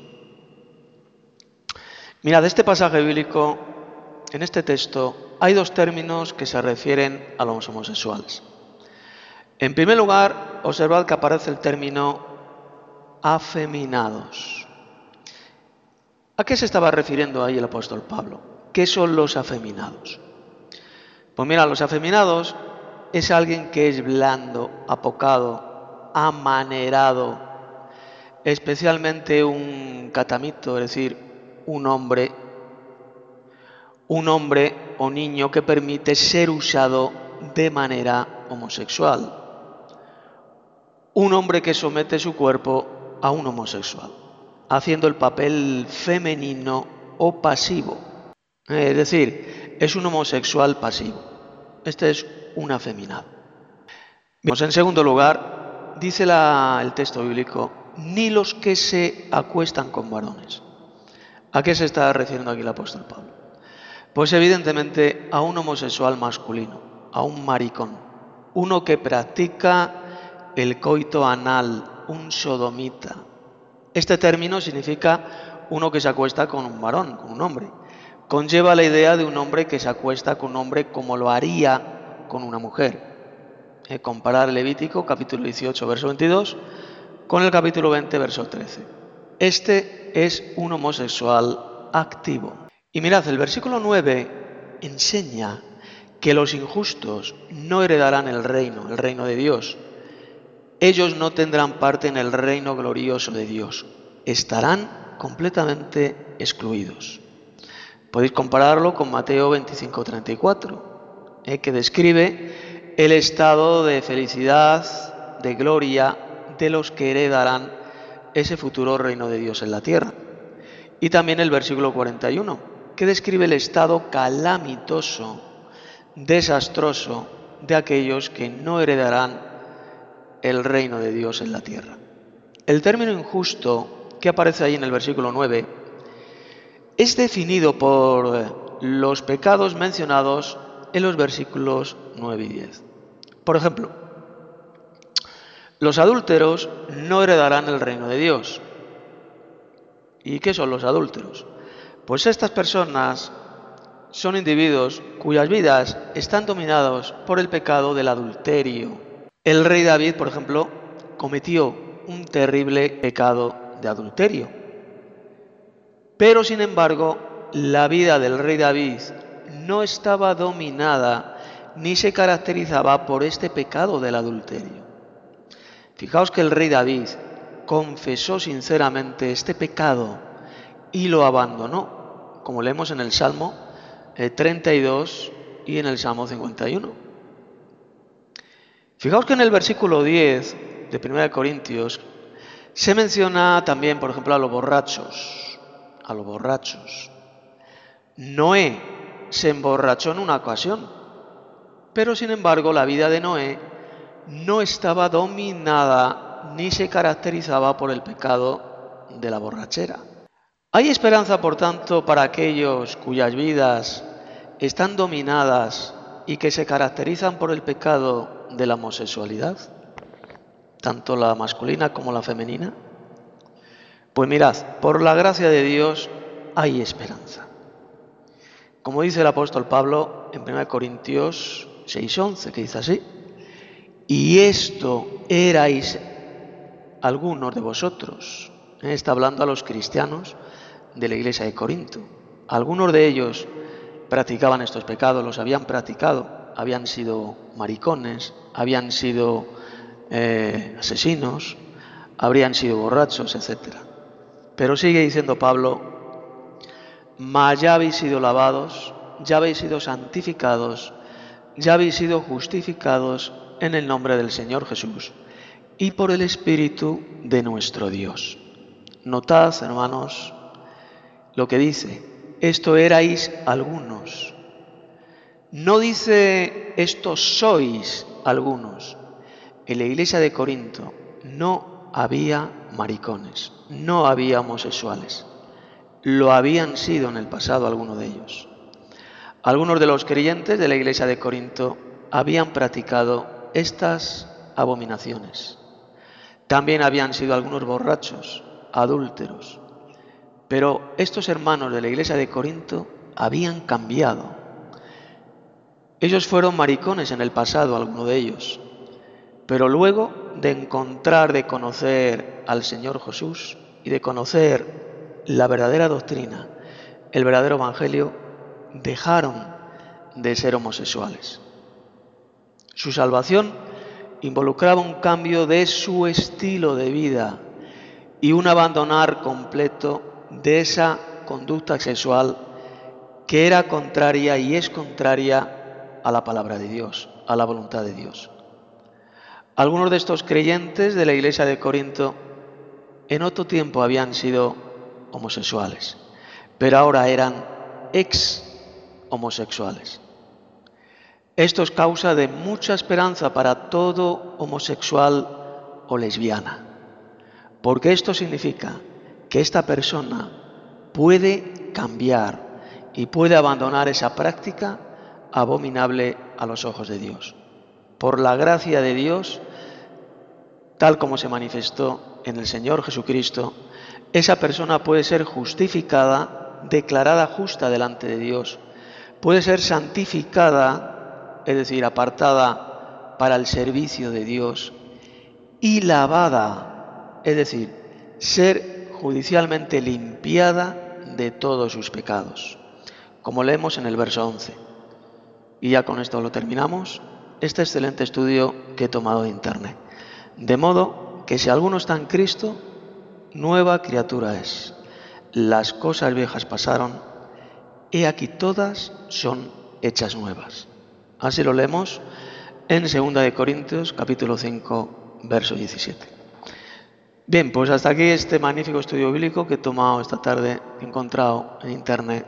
Mirad, este pasaje bíblico, en este texto, hay dos términos que se refieren a los homosexuales. En primer lugar, observad que aparece el término afeminados. ¿A qué se estaba refiriendo ahí el apóstol Pablo? ¿Qué son los afeminados? Pues mira, los afeminados es alguien que es blando, apocado, amanerado, especialmente un catamito, es decir, un hombre, un hombre o niño que permite ser usado de manera homosexual. Un hombre que somete su cuerpo a un homosexual, haciendo el papel femenino o pasivo. Es decir, es un homosexual pasivo. Este es un afeminado. En segundo lugar, dice la, el texto bíblico, ni los que se acuestan con varones. ¿A qué se está refiriendo aquí el apóstol Pablo? Pues evidentemente a un homosexual masculino, a un maricón, uno que practica el coito anal, un sodomita. Este término significa uno que se acuesta con un varón, con un hombre. Conlleva la idea de un hombre que se acuesta con un hombre como lo haría con una mujer. Eh, comparar Levítico capítulo dieciocho, verso veintidós, con el capítulo veinte, verso trece. Este es un homosexual activo. Y mirad, el versículo nueve enseña que los injustos no heredarán el reino, el reino de Dios. Ellos no tendrán parte en el reino glorioso de Dios. Estarán completamente excluidos. Podéis compararlo con Mateo veinticinco, treinta y cuatro, eh, que describe el estado de felicidad, de gloria de los que heredarán ese futuro reino de Dios en la tierra. Y también el versículo cuarenta y uno, que describe el estado calamitoso, desastroso de aquellos que no heredarán el reino de Dios en la tierra. El término injusto que aparece ahí en el versículo nueve es definido por los pecados mencionados en los versículos nueve y diez. Por ejemplo, los adúlteros no heredarán el reino de Dios. ¿Y qué son los adúlteros? Pues estas personas son individuos cuyas vidas están dominados por el pecado del adulterio. El rey David, por ejemplo, cometió un terrible pecado de adulterio. Pero, sin embargo, la vida del rey David no estaba dominada ni se caracterizaba por este pecado del adulterio. Fijaos que el rey David confesó sinceramente este pecado y lo abandonó, como leemos en el Salmo treinta y dos y en el Salmo cincuenta y uno. Fijaos que en el versículo diez de primera de Corintios se menciona también, por ejemplo, a los borrachos, a los borrachos. Noé se emborrachó en una ocasión, pero sin embargo la vida de Noé no estaba dominada ni se caracterizaba por el pecado de la borrachera. Hay esperanza, por tanto, para aquellos cuyas vidas están dominadas y que se caracterizan por el pecado de la homosexualidad, tanto la masculina como la femenina. Pues mirad, por la gracia de Dios hay esperanza. Como dice el apóstol Pablo en primera de Corintios seis, once, que dice así: y esto erais algunos de vosotros. Está hablando a los cristianos de la iglesia de Corinto. Algunos de ellos practicaban estos pecados, los habían practicado habían sido maricones, habían sido eh, asesinos, habrían sido borrachos, etcétera. Pero sigue diciendo Pablo, mas ya habéis sido lavados, ya habéis sido santificados, ya habéis sido justificados en el nombre del Señor Jesús y por el Espíritu de nuestro Dios. Notad, hermanos, lo que dice, esto erais algunos. No dice, estos sois algunos. En la iglesia de Corinto no había maricones, no había homosexuales. Lo habían sido en el pasado algunos de ellos. Algunos de los creyentes de la iglesia de Corinto habían practicado estas abominaciones. También habían sido algunos borrachos, adúlteros. Pero estos hermanos de la iglesia de Corinto habían cambiado. Ellos fueron maricones en el pasado, algunos de ellos. Pero luego de encontrar, de conocer al Señor Jesús y de conocer la verdadera doctrina, el verdadero evangelio, dejaron de ser homosexuales. Su salvación involucraba un cambio de su estilo de vida y un abandonar completo de esa conducta sexual que era contraria y es contraria a la palabra de Dios, a la voluntad de Dios. Algunos de estos creyentes de la iglesia de Corinto en otro tiempo habían sido homosexuales, pero ahora eran ex homosexuales. Esto es causa de mucha esperanza para todo homosexual o lesbiana, porque esto significa que esta persona puede cambiar y puede abandonar esa práctica abominable a los ojos de Dios. Por la gracia de Dios, tal como se manifestó en el Señor Jesucristo, esa persona puede ser justificada, declarada justa delante de Dios, puede ser santificada, es decir, apartada para el servicio de Dios, y lavada, es decir, ser judicialmente limpiada de todos sus pecados, como leemos en el verso once. Y ya con esto lo terminamos, este excelente estudio que he tomado de internet. De modo que si alguno está en Cristo, nueva criatura es. Las cosas viejas pasaron, he aquí todas son hechas nuevas. Así lo leemos en segunda de Corintios, capítulo cinco, verso diecisiete. Bien, pues hasta aquí este magnífico estudio bíblico que he tomado esta tarde, he encontrado en internet,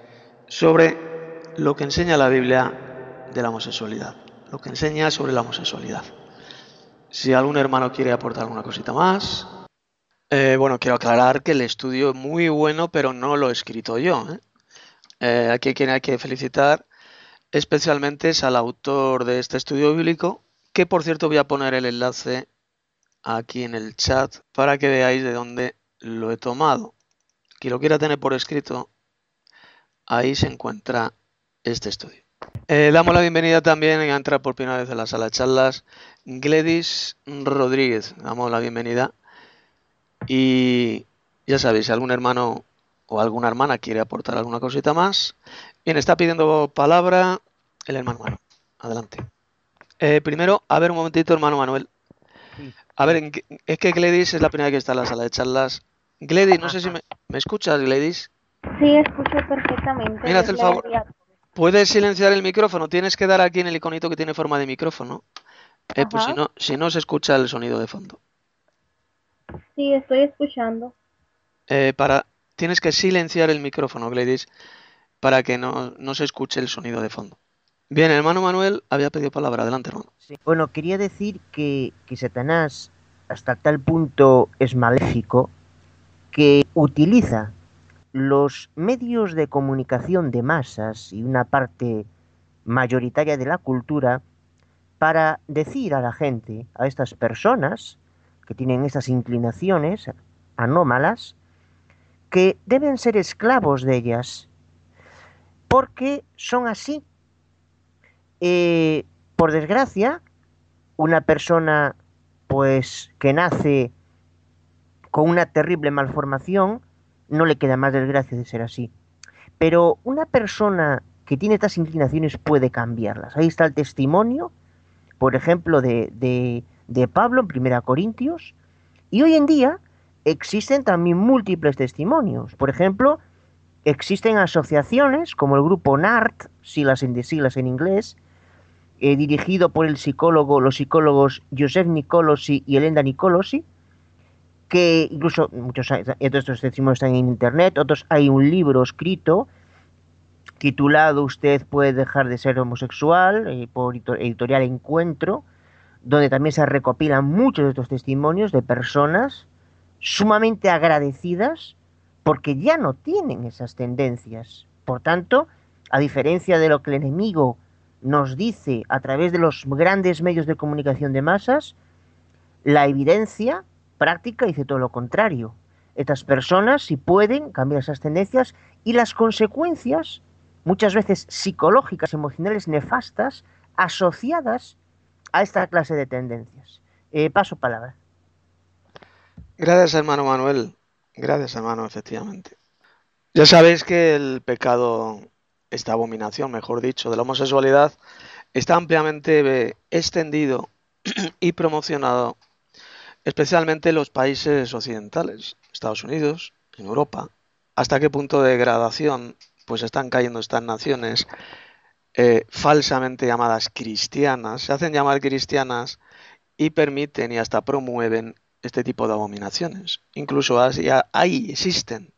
sobre lo que enseña la Biblia de la homosexualidad, lo que enseña sobre la homosexualidad. Si algún hermano quiere aportar alguna cosita más. Eh, bueno, quiero aclarar que el estudio es muy bueno, pero no lo he escrito yo. ¿eh? Eh, aquí quien hay que felicitar especialmente es al autor de este estudio bíblico, que por cierto voy a poner el enlace aquí en el chat para que veáis de dónde lo he tomado. Quien lo quiera tener por escrito, ahí se encuentra este estudio. Eh, damos la bienvenida también, a entrar por primera vez en la sala de charlas, Gledys Rodríguez. Damos la bienvenida. Y ya sabéis, si algún hermano o alguna hermana quiere aportar alguna cosita más. Bien, está pidiendo palabra el hermano Manuel. Adelante. Eh, primero, a ver un momentito, hermano Manuel. A ver, es que Gledys es la primera que está en la sala de charlas. Gledys, no sé si me, ¿me escuchas, Gledys? Sí, escucho perfectamente. Mira, haz el favor. Puedes silenciar el micrófono. Tienes que dar aquí en el iconito que tiene forma de micrófono. Eh, pues si no, si no se escucha el sonido de fondo. Sí, estoy escuchando. Eh, para, tienes que silenciar el micrófono, Gledys, para que no, no se escuche el sonido de fondo. Bien, hermano Manuel había pedido palabra. Adelante, hermano. Sí. Bueno, quería decir que, que Satanás hasta tal punto es maléfico que utiliza los medios de comunicación de masas y una parte mayoritaria de la cultura para decir a la gente, a estas personas que tienen esas inclinaciones anómalas, que deben ser esclavos de ellas, porque son así. Eh, por desgracia, una persona pues que nace con una terrible malformación, no le queda más desgracia de ser así. Pero una persona que tiene estas inclinaciones puede cambiarlas. Ahí está el testimonio, por ejemplo, de, de, de Pablo en Primera Corintios, y hoy en día existen también múltiples testimonios. Por ejemplo, existen asociaciones como el grupo N A R T, siglas en, siglas en inglés, eh, dirigido por el psicólogo, los psicólogos Joseph Nicolosi y Elena Nicolosi, que incluso muchos de estos testimonios están en internet, otros hay un libro escrito titulado Usted puede dejar de ser homosexual, eh, por editorial Encuentro, donde también se recopilan muchos de estos testimonios de personas sumamente agradecidas porque ya no tienen esas tendencias. Por tanto, a diferencia de lo que el enemigo nos dice a través de los grandes medios de comunicación de masas, la evidencia práctica dice todo lo contrario. Estas personas sí pueden cambiar esas tendencias y las consecuencias, muchas veces psicológicas, emocionales, nefastas, asociadas a esta clase de tendencias. Eh, paso palabra. Gracias, hermano Manuel. Gracias, hermano, efectivamente. Ya sabéis que el pecado, esta abominación, mejor dicho, de la homosexualidad, está ampliamente extendido y promocionado, especialmente en los países occidentales, Estados Unidos, en Europa. ¿Hasta qué punto de degradación pues están cayendo estas naciones eh, falsamente llamadas cristianas? Se hacen llamar cristianas y permiten y hasta promueven este tipo de abominaciones. Incluso ahí existen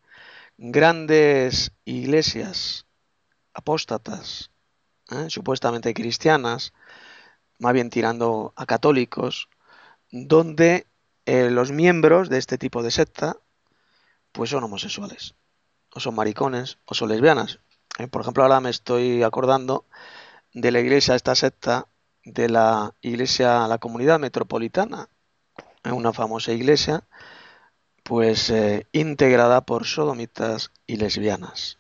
grandes iglesias apóstatas, ¿eh? supuestamente cristianas, más bien tirando a católicos, donde eh, los miembros de este tipo de secta pues son homosexuales, o son maricones, o son lesbianas. Eh, por ejemplo, ahora me estoy acordando de la iglesia, esta secta, de la iglesia, la Comunidad Metropolitana, eh, una famosa iglesia, pues eh, integrada por sodomitas y lesbianas.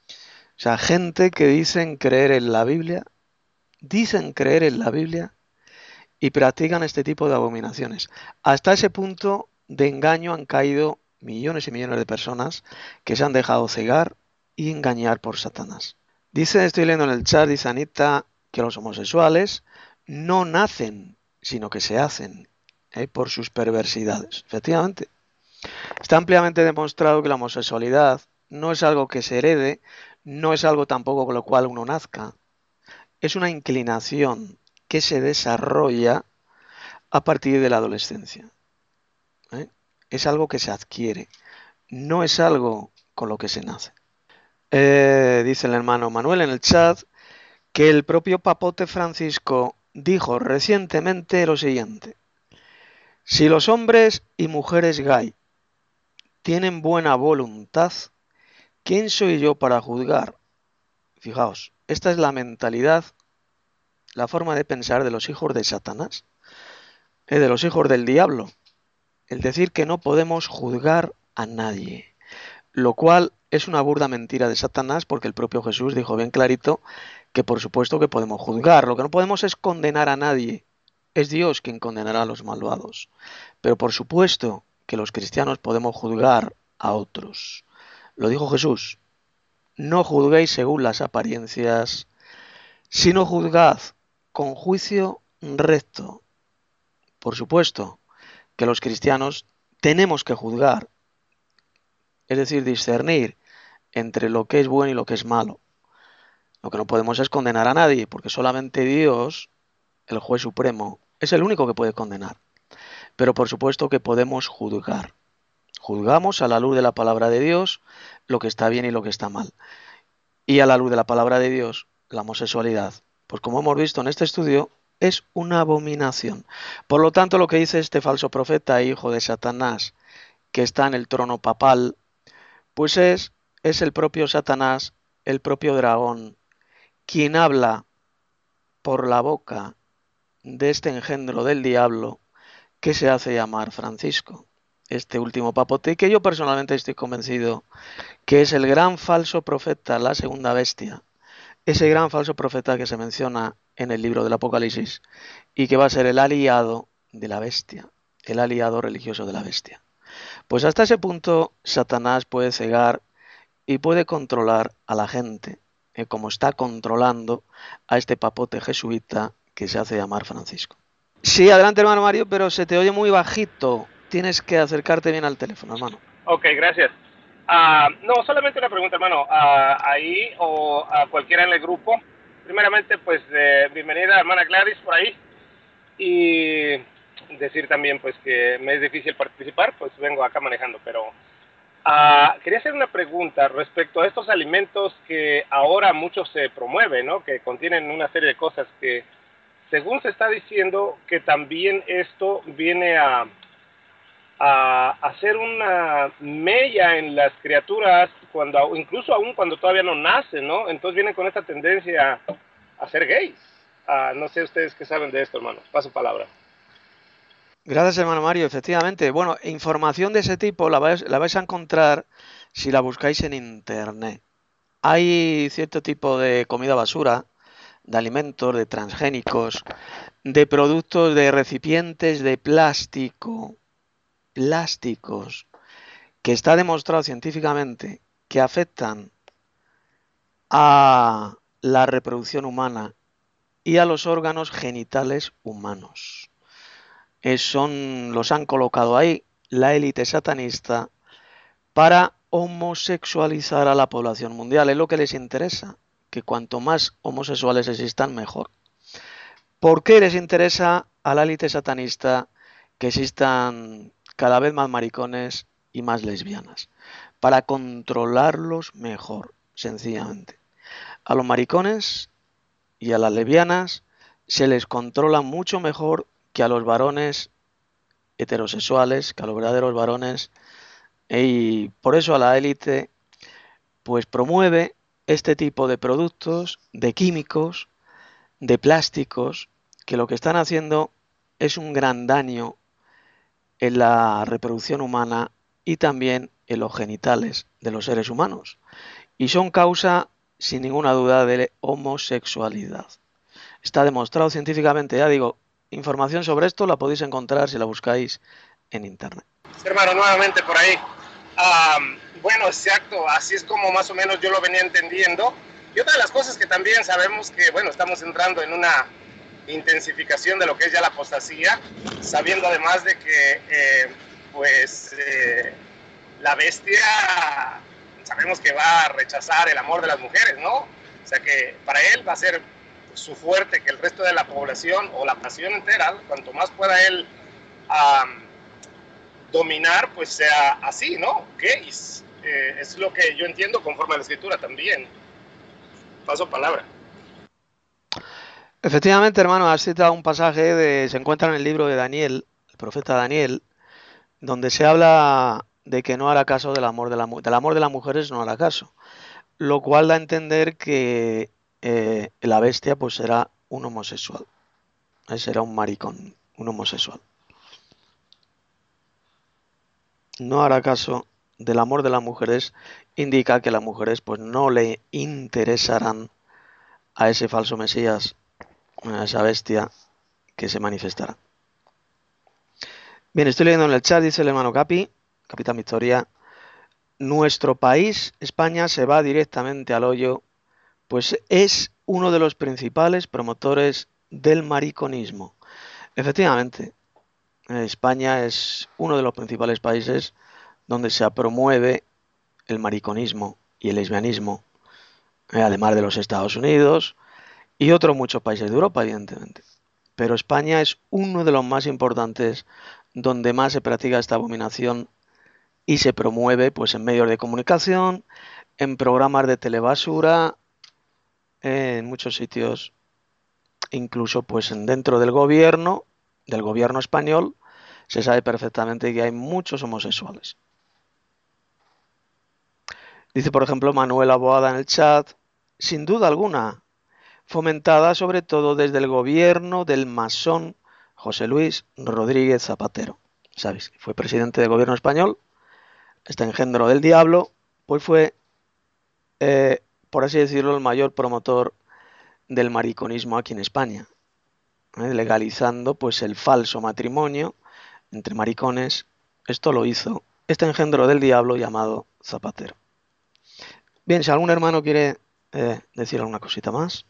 O sea, gente que dicen creer en la Biblia, dicen creer en la Biblia y practican este tipo de abominaciones. Hasta ese punto de engaño han caído millones y millones de personas que se han dejado cegar y engañar por Satanás. Dice, estoy leyendo en el chat, dice Anita, que los homosexuales no nacen, sino que se hacen ¿eh? por sus perversidades. Efectivamente, está ampliamente demostrado que la homosexualidad no es algo que se herede, no es algo tampoco con lo cual uno nazca. Es una inclinación que se desarrolla a partir de la adolescencia. ¿eh? Es algo que se adquiere, no es algo con lo que se nace. Eh, dice el hermano Manuel en el chat que el propio papote Francisco dijo recientemente lo siguiente: si los hombres y mujeres gay tienen buena voluntad, ¿quién soy yo para juzgar? Fijaos, esta es la mentalidad, la forma de pensar de los hijos de Satanás, eh, de los hijos del diablo. El decir que no podemos juzgar a nadie, lo cual es una burda mentira de Satanás, porque el propio Jesús dijo bien clarito que por supuesto que podemos juzgar. Lo que no podemos es condenar a nadie. Es Dios quien condenará a los malvados. Pero por supuesto que los cristianos podemos juzgar a otros. Lo dijo Jesús: no juzguéis según las apariencias, sino juzgad con juicio recto. Por supuesto que los cristianos tenemos que juzgar, es decir, discernir entre lo que es bueno y lo que es malo. Lo que no podemos es condenar a nadie, porque solamente Dios, el juez supremo, es el único que puede condenar. Pero por supuesto que podemos juzgar. Juzgamos a la luz de la palabra de Dios lo que está bien y lo que está mal. Y a la luz de la palabra de Dios, la homosexualidad, pues como hemos visto en este estudio, es una abominación. Por lo tanto, lo que dice este falso profeta, hijo de Satanás, que está en el trono papal, pues es, es el propio Satanás, el propio dragón, quien habla por la boca de este engendro del diablo que se hace llamar Francisco, este último papote, que yo personalmente estoy convencido que es el gran falso profeta, la segunda bestia, ese gran falso profeta que se menciona en el libro del Apocalipsis y que va a ser el aliado de la bestia, el aliado religioso de la bestia. Pues hasta ese punto Satanás puede cegar y puede controlar a la gente eh, como está controlando a este papote jesuita que se hace llamar Francisco. Sí, adelante, hermano Mario, pero se te oye muy bajito. Tienes que acercarte bien al teléfono, hermano. Ok, gracias. Ah, no, solamente una pregunta, hermano. Ah, ahí o a cualquiera en el grupo. Primeramente, pues, eh, bienvenida, hermana Gladys, por ahí. Y decir también, pues, que me es difícil participar, pues vengo acá manejando, pero ah, quería hacer una pregunta respecto a estos alimentos que ahora muchos se promueven, ¿no? Que contienen una serie de cosas que, según se está diciendo, que también esto viene a a hacer una mella en las criaturas, cuando incluso aún cuando todavía no nacen, ¿no? Entonces vienen con esta tendencia a, a ser gays. Uh, no sé ustedes qué saben de esto, hermano. Paso palabra. Gracias, hermano Mario. Efectivamente, bueno, información de ese tipo la vais, la vais a encontrar si la buscáis en internet. Hay cierto tipo de comida basura, de alimentos, de transgénicos, de productos, de recipientes de plástico, plásticos, que está demostrado científicamente que afectan a la reproducción humana y a los órganos genitales humanos. Eh, son, los han colocado ahí la élite satanista para homosexualizar a la población mundial. Es lo que les interesa, que cuanto más homosexuales existan, mejor. ¿Por qué les interesa a la élite satanista que existan cada vez más maricones y más lesbianas? Para controlarlos mejor, sencillamente. A los maricones y a las lesbianas se les controla mucho mejor que a los varones heterosexuales, que a los verdaderos varones, y por eso a la élite pues promueve este tipo de productos, de químicos, de plásticos, que lo que están haciendo es un gran daño en la reproducción humana y también en los genitales de los seres humanos, y son causa, sin ninguna duda, de homosexualidad. Está demostrado científicamente, ya digo, información sobre esto la podéis encontrar si la buscáis en internet. Hermano, nuevamente por ahí. Um, bueno, exacto, así es como más o menos yo lo venía entendiendo. Y otra de las cosas que también sabemos que, bueno, estamos entrando en una intensificación de lo que es ya la apostasía, sabiendo además de que, eh, pues, eh, la bestia, sabemos que va a rechazar el amor de las mujeres, ¿no? O sea que para él va a ser su fuerte que el resto de la población o la nación entera, cuanto más pueda él um, dominar, pues sea así, ¿no? Gays. Eh, es lo que yo entiendo conforme a la escritura también. Paso palabra. Efectivamente, hermano, has citado un pasaje, de, se encuentra en el libro de Daniel, el profeta Daniel, donde se habla de que no hará caso del amor de, la, del amor de las mujeres, no hará caso, lo cual da a entender que eh, la bestia pues será un homosexual, eh, será un maricón, un homosexual. No hará caso del amor de las mujeres, indica que las mujeres pues no le interesarán a ese falso Mesías, a esa bestia que se manifestará. Bien, estoy leyendo en el chat, dice el hermano Capi, Capitán Victoria, nuestro país, España, se va directamente al hoyo, pues es uno de los principales promotores del mariconismo. Efectivamente, España es uno de los principales países donde se promueve el mariconismo y el lesbianismo, eh, además de los Estados Unidos y otros muchos países de Europa, evidentemente. Pero España es uno de los más importantes donde más se practica esta abominación y se promueve pues en medios de comunicación, en programas de telebasura, en muchos sitios, incluso pues dentro del gobierno, del gobierno español, se sabe perfectamente que hay muchos homosexuales. Dice, por ejemplo, Manuel Aboada en el chat, sin duda alguna, fomentada sobre todo desde el gobierno del masón José Luis Rodríguez Zapatero. ¿Sabéis? Fue presidente del gobierno español, este engendro del diablo, pues fue, eh, por así decirlo, el mayor promotor del mariconismo aquí en España, ¿eh? legalizando pues el falso matrimonio entre maricones. Esto lo hizo este engendro del diablo llamado Zapatero. Bien, si algún hermano quiere eh, decir alguna cosita más.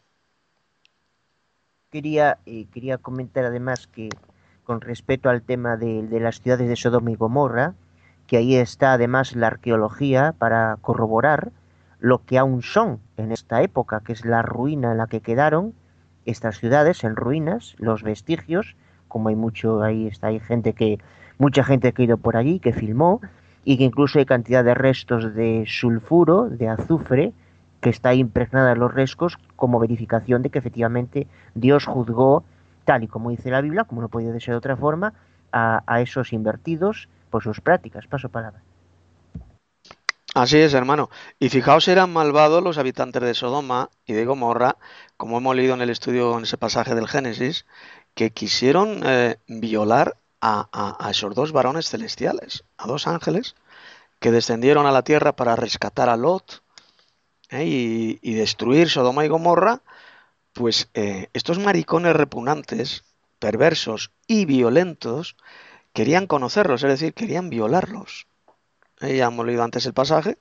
Quería, eh, quería comentar además que con respecto al tema de, de las ciudades de Sodoma y Gomorra, que ahí está además la arqueología para corroborar lo que aún son en esta época, que es la ruina en la que quedaron estas ciudades en ruinas, los vestigios, como hay mucho, ahí está, hay gente que, mucha gente que ha ido por allí, que filmó, y que incluso hay cantidad de restos de sulfuro, de azufre, que está impregnada en los restos como verificación de que efectivamente Dios juzgó, tal y como dice la Biblia, como no podía ser de otra forma, a, a esos invertidos por sus prácticas. Paso palabra. Así es, hermano. Y fijaos, eran malvados los habitantes de Sodoma y de Gomorra, como hemos leído en el estudio, en ese pasaje del Génesis, que quisieron eh, violar a, a- a esos dos varones celestiales, a dos ángeles, que descendieron a la tierra para rescatar a Lot, eh, y, y destruir Sodoma y Gomorra. Pues eh, estos maricones repugnantes, perversos y violentos, querían conocerlos, es decir, querían violarlos. Eh, ya hemos leído antes el pasaje,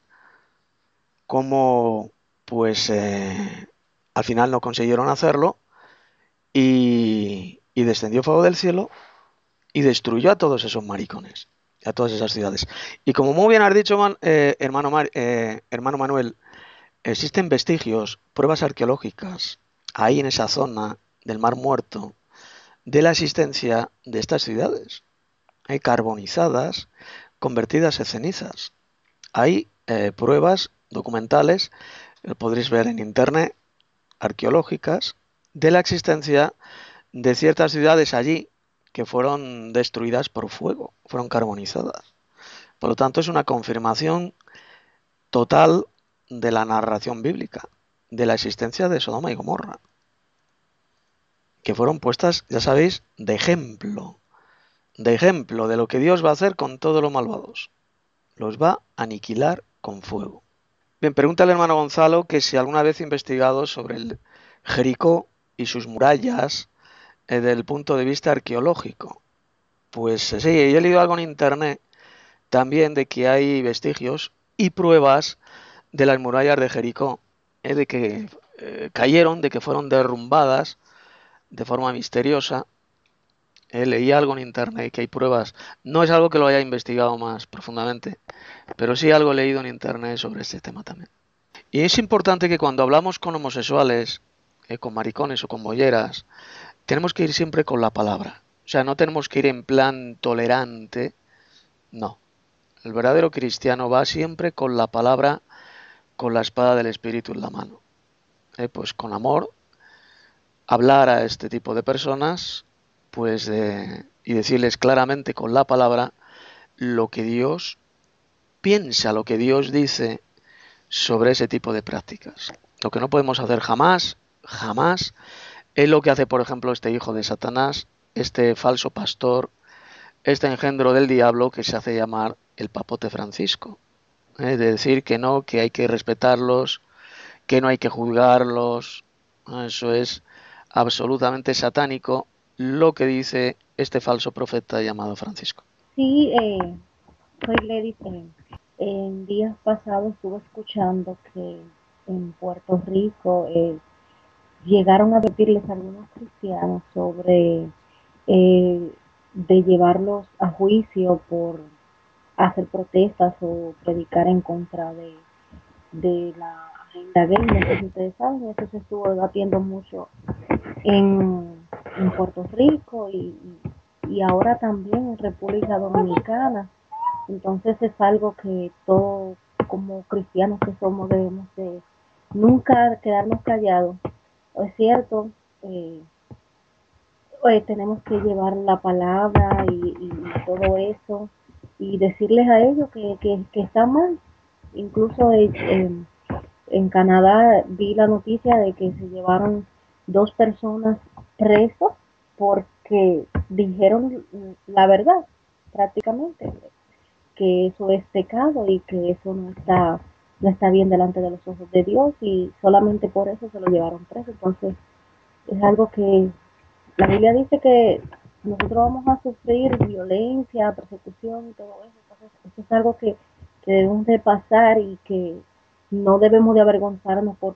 como pues eh, al final no consiguieron hacerlo y, y descendió fuego del cielo y destruyó a todos esos maricones, a todas esas ciudades. Y como muy bien has dicho, man- eh, hermano, Mar- eh, hermano Manuel, existen vestigios, pruebas arqueológicas, ahí en esa zona del Mar Muerto, de la existencia de estas ciudades, eh, carbonizadas, convertidas en cenizas. Hay eh, pruebas documentales, lo podréis ver en internet, arqueológicas, de la existencia de ciertas ciudades allí que fueron destruidas por fuego, fueron carbonizadas. Por lo tanto, es una confirmación total de la narración bíblica, de la existencia de Sodoma y Gomorra, que fueron puestas, ya sabéis, de ejemplo, de ejemplo de lo que Dios va a hacer con todos los malvados. Los va a aniquilar con fuego. Bien, pregunta al hermano Gonzalo que si alguna vez ha investigado sobre el Jericó y sus murallas eh, desde el punto de vista arqueológico. Pues eh, sí, yo he leído algo en internet también de que hay vestigios y pruebas de las murallas de Jericó, eh, de que eh, cayeron, de que fueron derrumbadas de forma misteriosa. Eh, leí algo en internet que hay pruebas. No es algo que lo haya investigado más profundamente, pero sí algo leído en internet sobre este tema también. Y es importante que cuando hablamos con homosexuales, eh, con maricones o con bolleras, tenemos que ir siempre con la palabra. O sea, no tenemos que ir en plan tolerante, no. El verdadero cristiano va siempre con la palabra, con la espada del Espíritu en la mano. Eh, pues con amor, hablar a este tipo de personas, pues eh, y decirles claramente con la palabra lo que Dios piensa, lo que Dios dice sobre ese tipo de prácticas. Lo que no podemos hacer jamás, jamás, es lo que hace, por ejemplo, este hijo de Satanás, este falso pastor, este engendro del diablo que se hace llamar el papote Francisco. ¿Eh? De decir que no, que hay que respetarlos, que no hay que juzgarlos. Eso es absolutamente satánico lo que dice este falso profeta llamado Francisco. Sí, eh, soy Lady. eh, en días pasados estuve escuchando que en Puerto Rico eh, llegaron a advertirles a algunos cristianos sobre eh, de llevarlos a juicio por hacer protestas o predicar en contra de, de la agenda gay. No sé si ustedes saben, eso se estuvo debatiendo mucho en, en Puerto Rico y, y ahora también en República Dominicana. Entonces es algo que todos como cristianos que somos debemos de nunca quedarnos callados. Es cierto, eh, eh, tenemos que llevar la palabra y, y todo eso y decirles a ellos que, que, que está mal. Incluso eh, en, en Canadá vi la noticia de que se llevaron dos personas presos porque dijeron la verdad, prácticamente, que eso es pecado y que eso no está no está bien delante de los ojos de Dios y solamente por eso se lo llevaron preso. Entonces es algo que la Biblia dice que nosotros vamos a sufrir violencia, persecución y todo eso. Entonces eso es algo que, que debemos de pasar y que no debemos de avergonzarnos por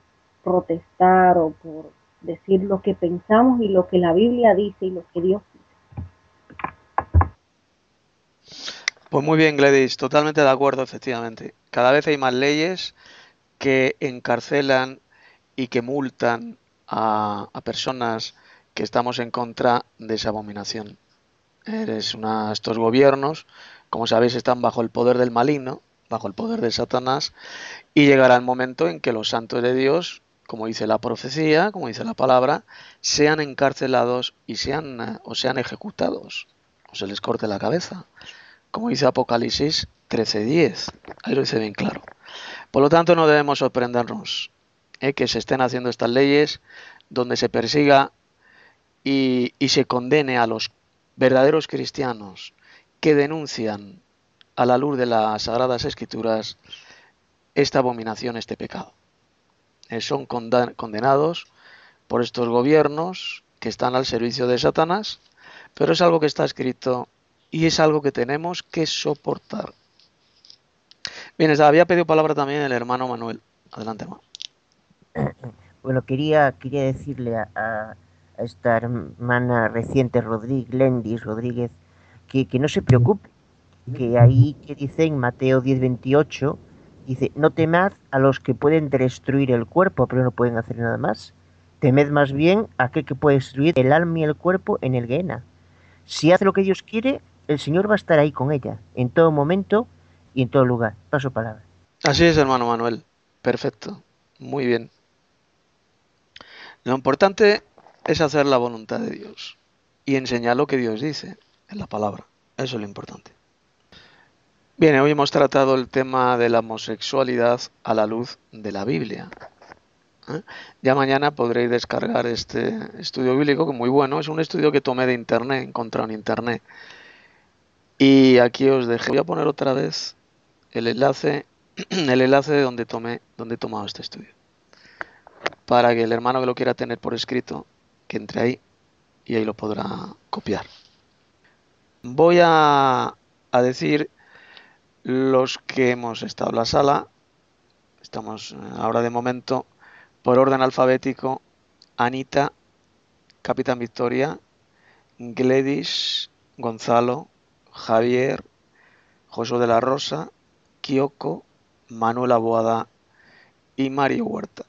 protestar o por decir lo que pensamos y lo que la Biblia dice y lo que Dios dice. Pues muy bien, Gladys, totalmente de acuerdo, efectivamente. Cada vez hay más leyes que encarcelan y que multan a, a personas que estamos en contra de esa abominación. Eres una, estos gobiernos, como sabéis, están bajo el poder del maligno, bajo el poder de Satanás, y llegará el momento en que los santos de Dios, como dice la profecía, como dice la palabra, sean encarcelados y sean o sean ejecutados, o se les corte la cabeza, como dice Apocalipsis trece diez. Ahí lo dice bien claro. Por lo tanto, no debemos sorprendernos ¿eh? que se estén haciendo estas leyes donde se persiga y, y se condene a los verdaderos cristianos que denuncian a la luz de las Sagradas Escrituras esta abominación, este pecado. Eh, son condenados por estos gobiernos que están al servicio de Satanás, pero es algo que está escrito y es algo que tenemos que soportar. Bien, había pedido palabra también el hermano Manuel. Adelante, hermano. Bueno, quería, quería decirle a, a esta hermana reciente, Rodríguez, Lendis Rodríguez, que, que no se preocupe, que ahí que dice en Mateo diez veintiocho, dice, no temad a los que pueden destruir el cuerpo, pero no pueden hacer nada más. Temed más bien a aquel que puede destruir el alma y el cuerpo en el Gehenna. Si hace lo que Dios quiere, el Señor va a estar ahí con ella, en todo momento y en todo lugar. Paso palabra. Así es, hermano Manuel. Perfecto. Muy bien. Lo importante es hacer la voluntad de Dios y enseñar lo que Dios dice en la palabra. Eso es lo importante. Bien, hoy hemos tratado el tema de la homosexualidad a la luz de la Biblia. ¿Eh? Ya mañana podréis descargar este estudio bíblico, que es muy bueno. Es un estudio que tomé de internet, encontrado en internet. Y aquí os dejé. Voy a poner otra vez el enlace, el enlace de donde tomé, donde he tomado este estudio, para que el hermano que lo quiera tener por escrito, que entre ahí y ahí lo podrá copiar. Voy a, a decir los que hemos estado en la sala. Estamos ahora de momento por orden alfabético: Anita, Capitán Victoria, Gladys, Gonzalo, Javier, Josué de la Rosa, Kyoko, Manuela Boada y Mario Huerta.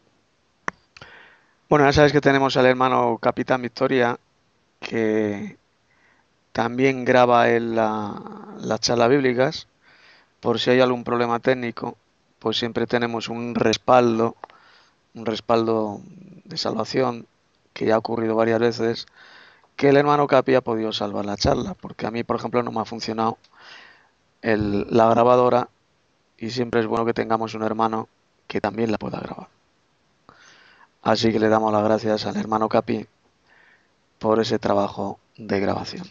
Bueno, ya sabes que tenemos al hermano Capitán Victoria, que también graba en la, las charlas bíblicas. Por si hay algún problema técnico, pues siempre tenemos un respaldo, un respaldo de salvación, que ya ha ocurrido varias veces, que el hermano Capi ha podido salvar la charla, porque a mí, por ejemplo, no me ha funcionado el, la grabadora, y siempre es bueno que tengamos un hermano que también la pueda grabar. Así que le damos las gracias al hermano Capi por ese trabajo de grabación.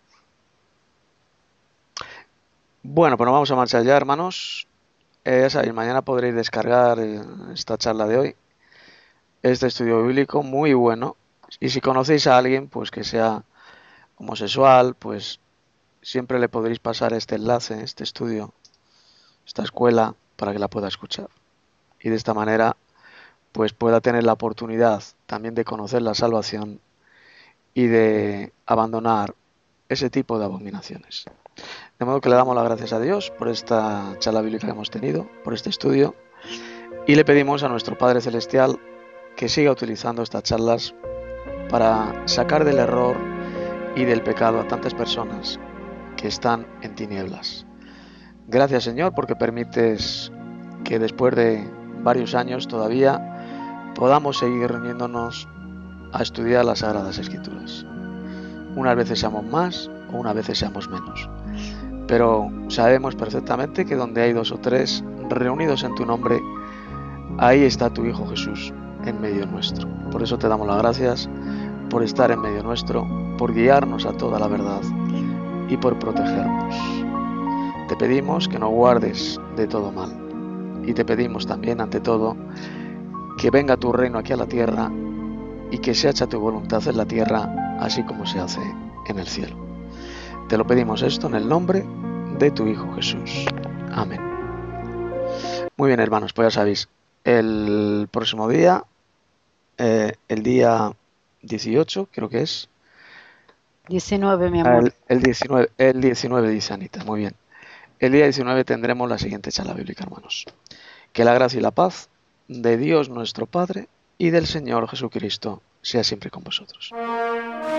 Bueno, pues nos vamos a marchar ya, hermanos. Eh, ya sabéis, mañana podréis descargar eh, esta charla de hoy, este estudio bíblico muy bueno. Y si conocéis a alguien pues que sea homosexual, pues siempre le podréis pasar este enlace, este estudio, esta escuela, para que la pueda escuchar. Y de esta manera pues pueda tener la oportunidad también de conocer la salvación y de abandonar ese tipo de abominaciones. De modo que le damos las gracias a Dios por esta charla bíblica que hemos tenido, por este estudio, y le pedimos a nuestro Padre Celestial que siga utilizando estas charlas para sacar del error y del pecado a tantas personas que están en tinieblas. Gracias, Señor, porque permites que después de varios años todavía podamos seguir reuniéndonos a estudiar las Sagradas Escrituras. Unas veces seamos más o unas veces seamos menos, pero sabemos perfectamente que donde hay dos o tres reunidos en tu nombre, ahí está tu Hijo Jesús en medio nuestro. Por eso te damos las gracias por estar en medio nuestro, por guiarnos a toda la verdad y por protegernos. Te pedimos que nos guardes de todo mal, y te pedimos también, ante todo, que venga tu reino aquí a la tierra y que se haga tu voluntad en la tierra, así como se hace en el cielo. Te lo pedimos esto en el nombre de tu Hijo Jesús. Amén. Muy bien, hermanos, pues ya sabéis, el próximo día, eh, el día dieciocho, creo que es. diecinueve, mi amor. El, el diecinueve, el diecinueve dice Anita, muy bien. El día diecinueve tendremos la siguiente charla bíblica, hermanos. Que la gracia y la paz de Dios nuestro Padre y del Señor Jesucristo sea siempre con vosotros.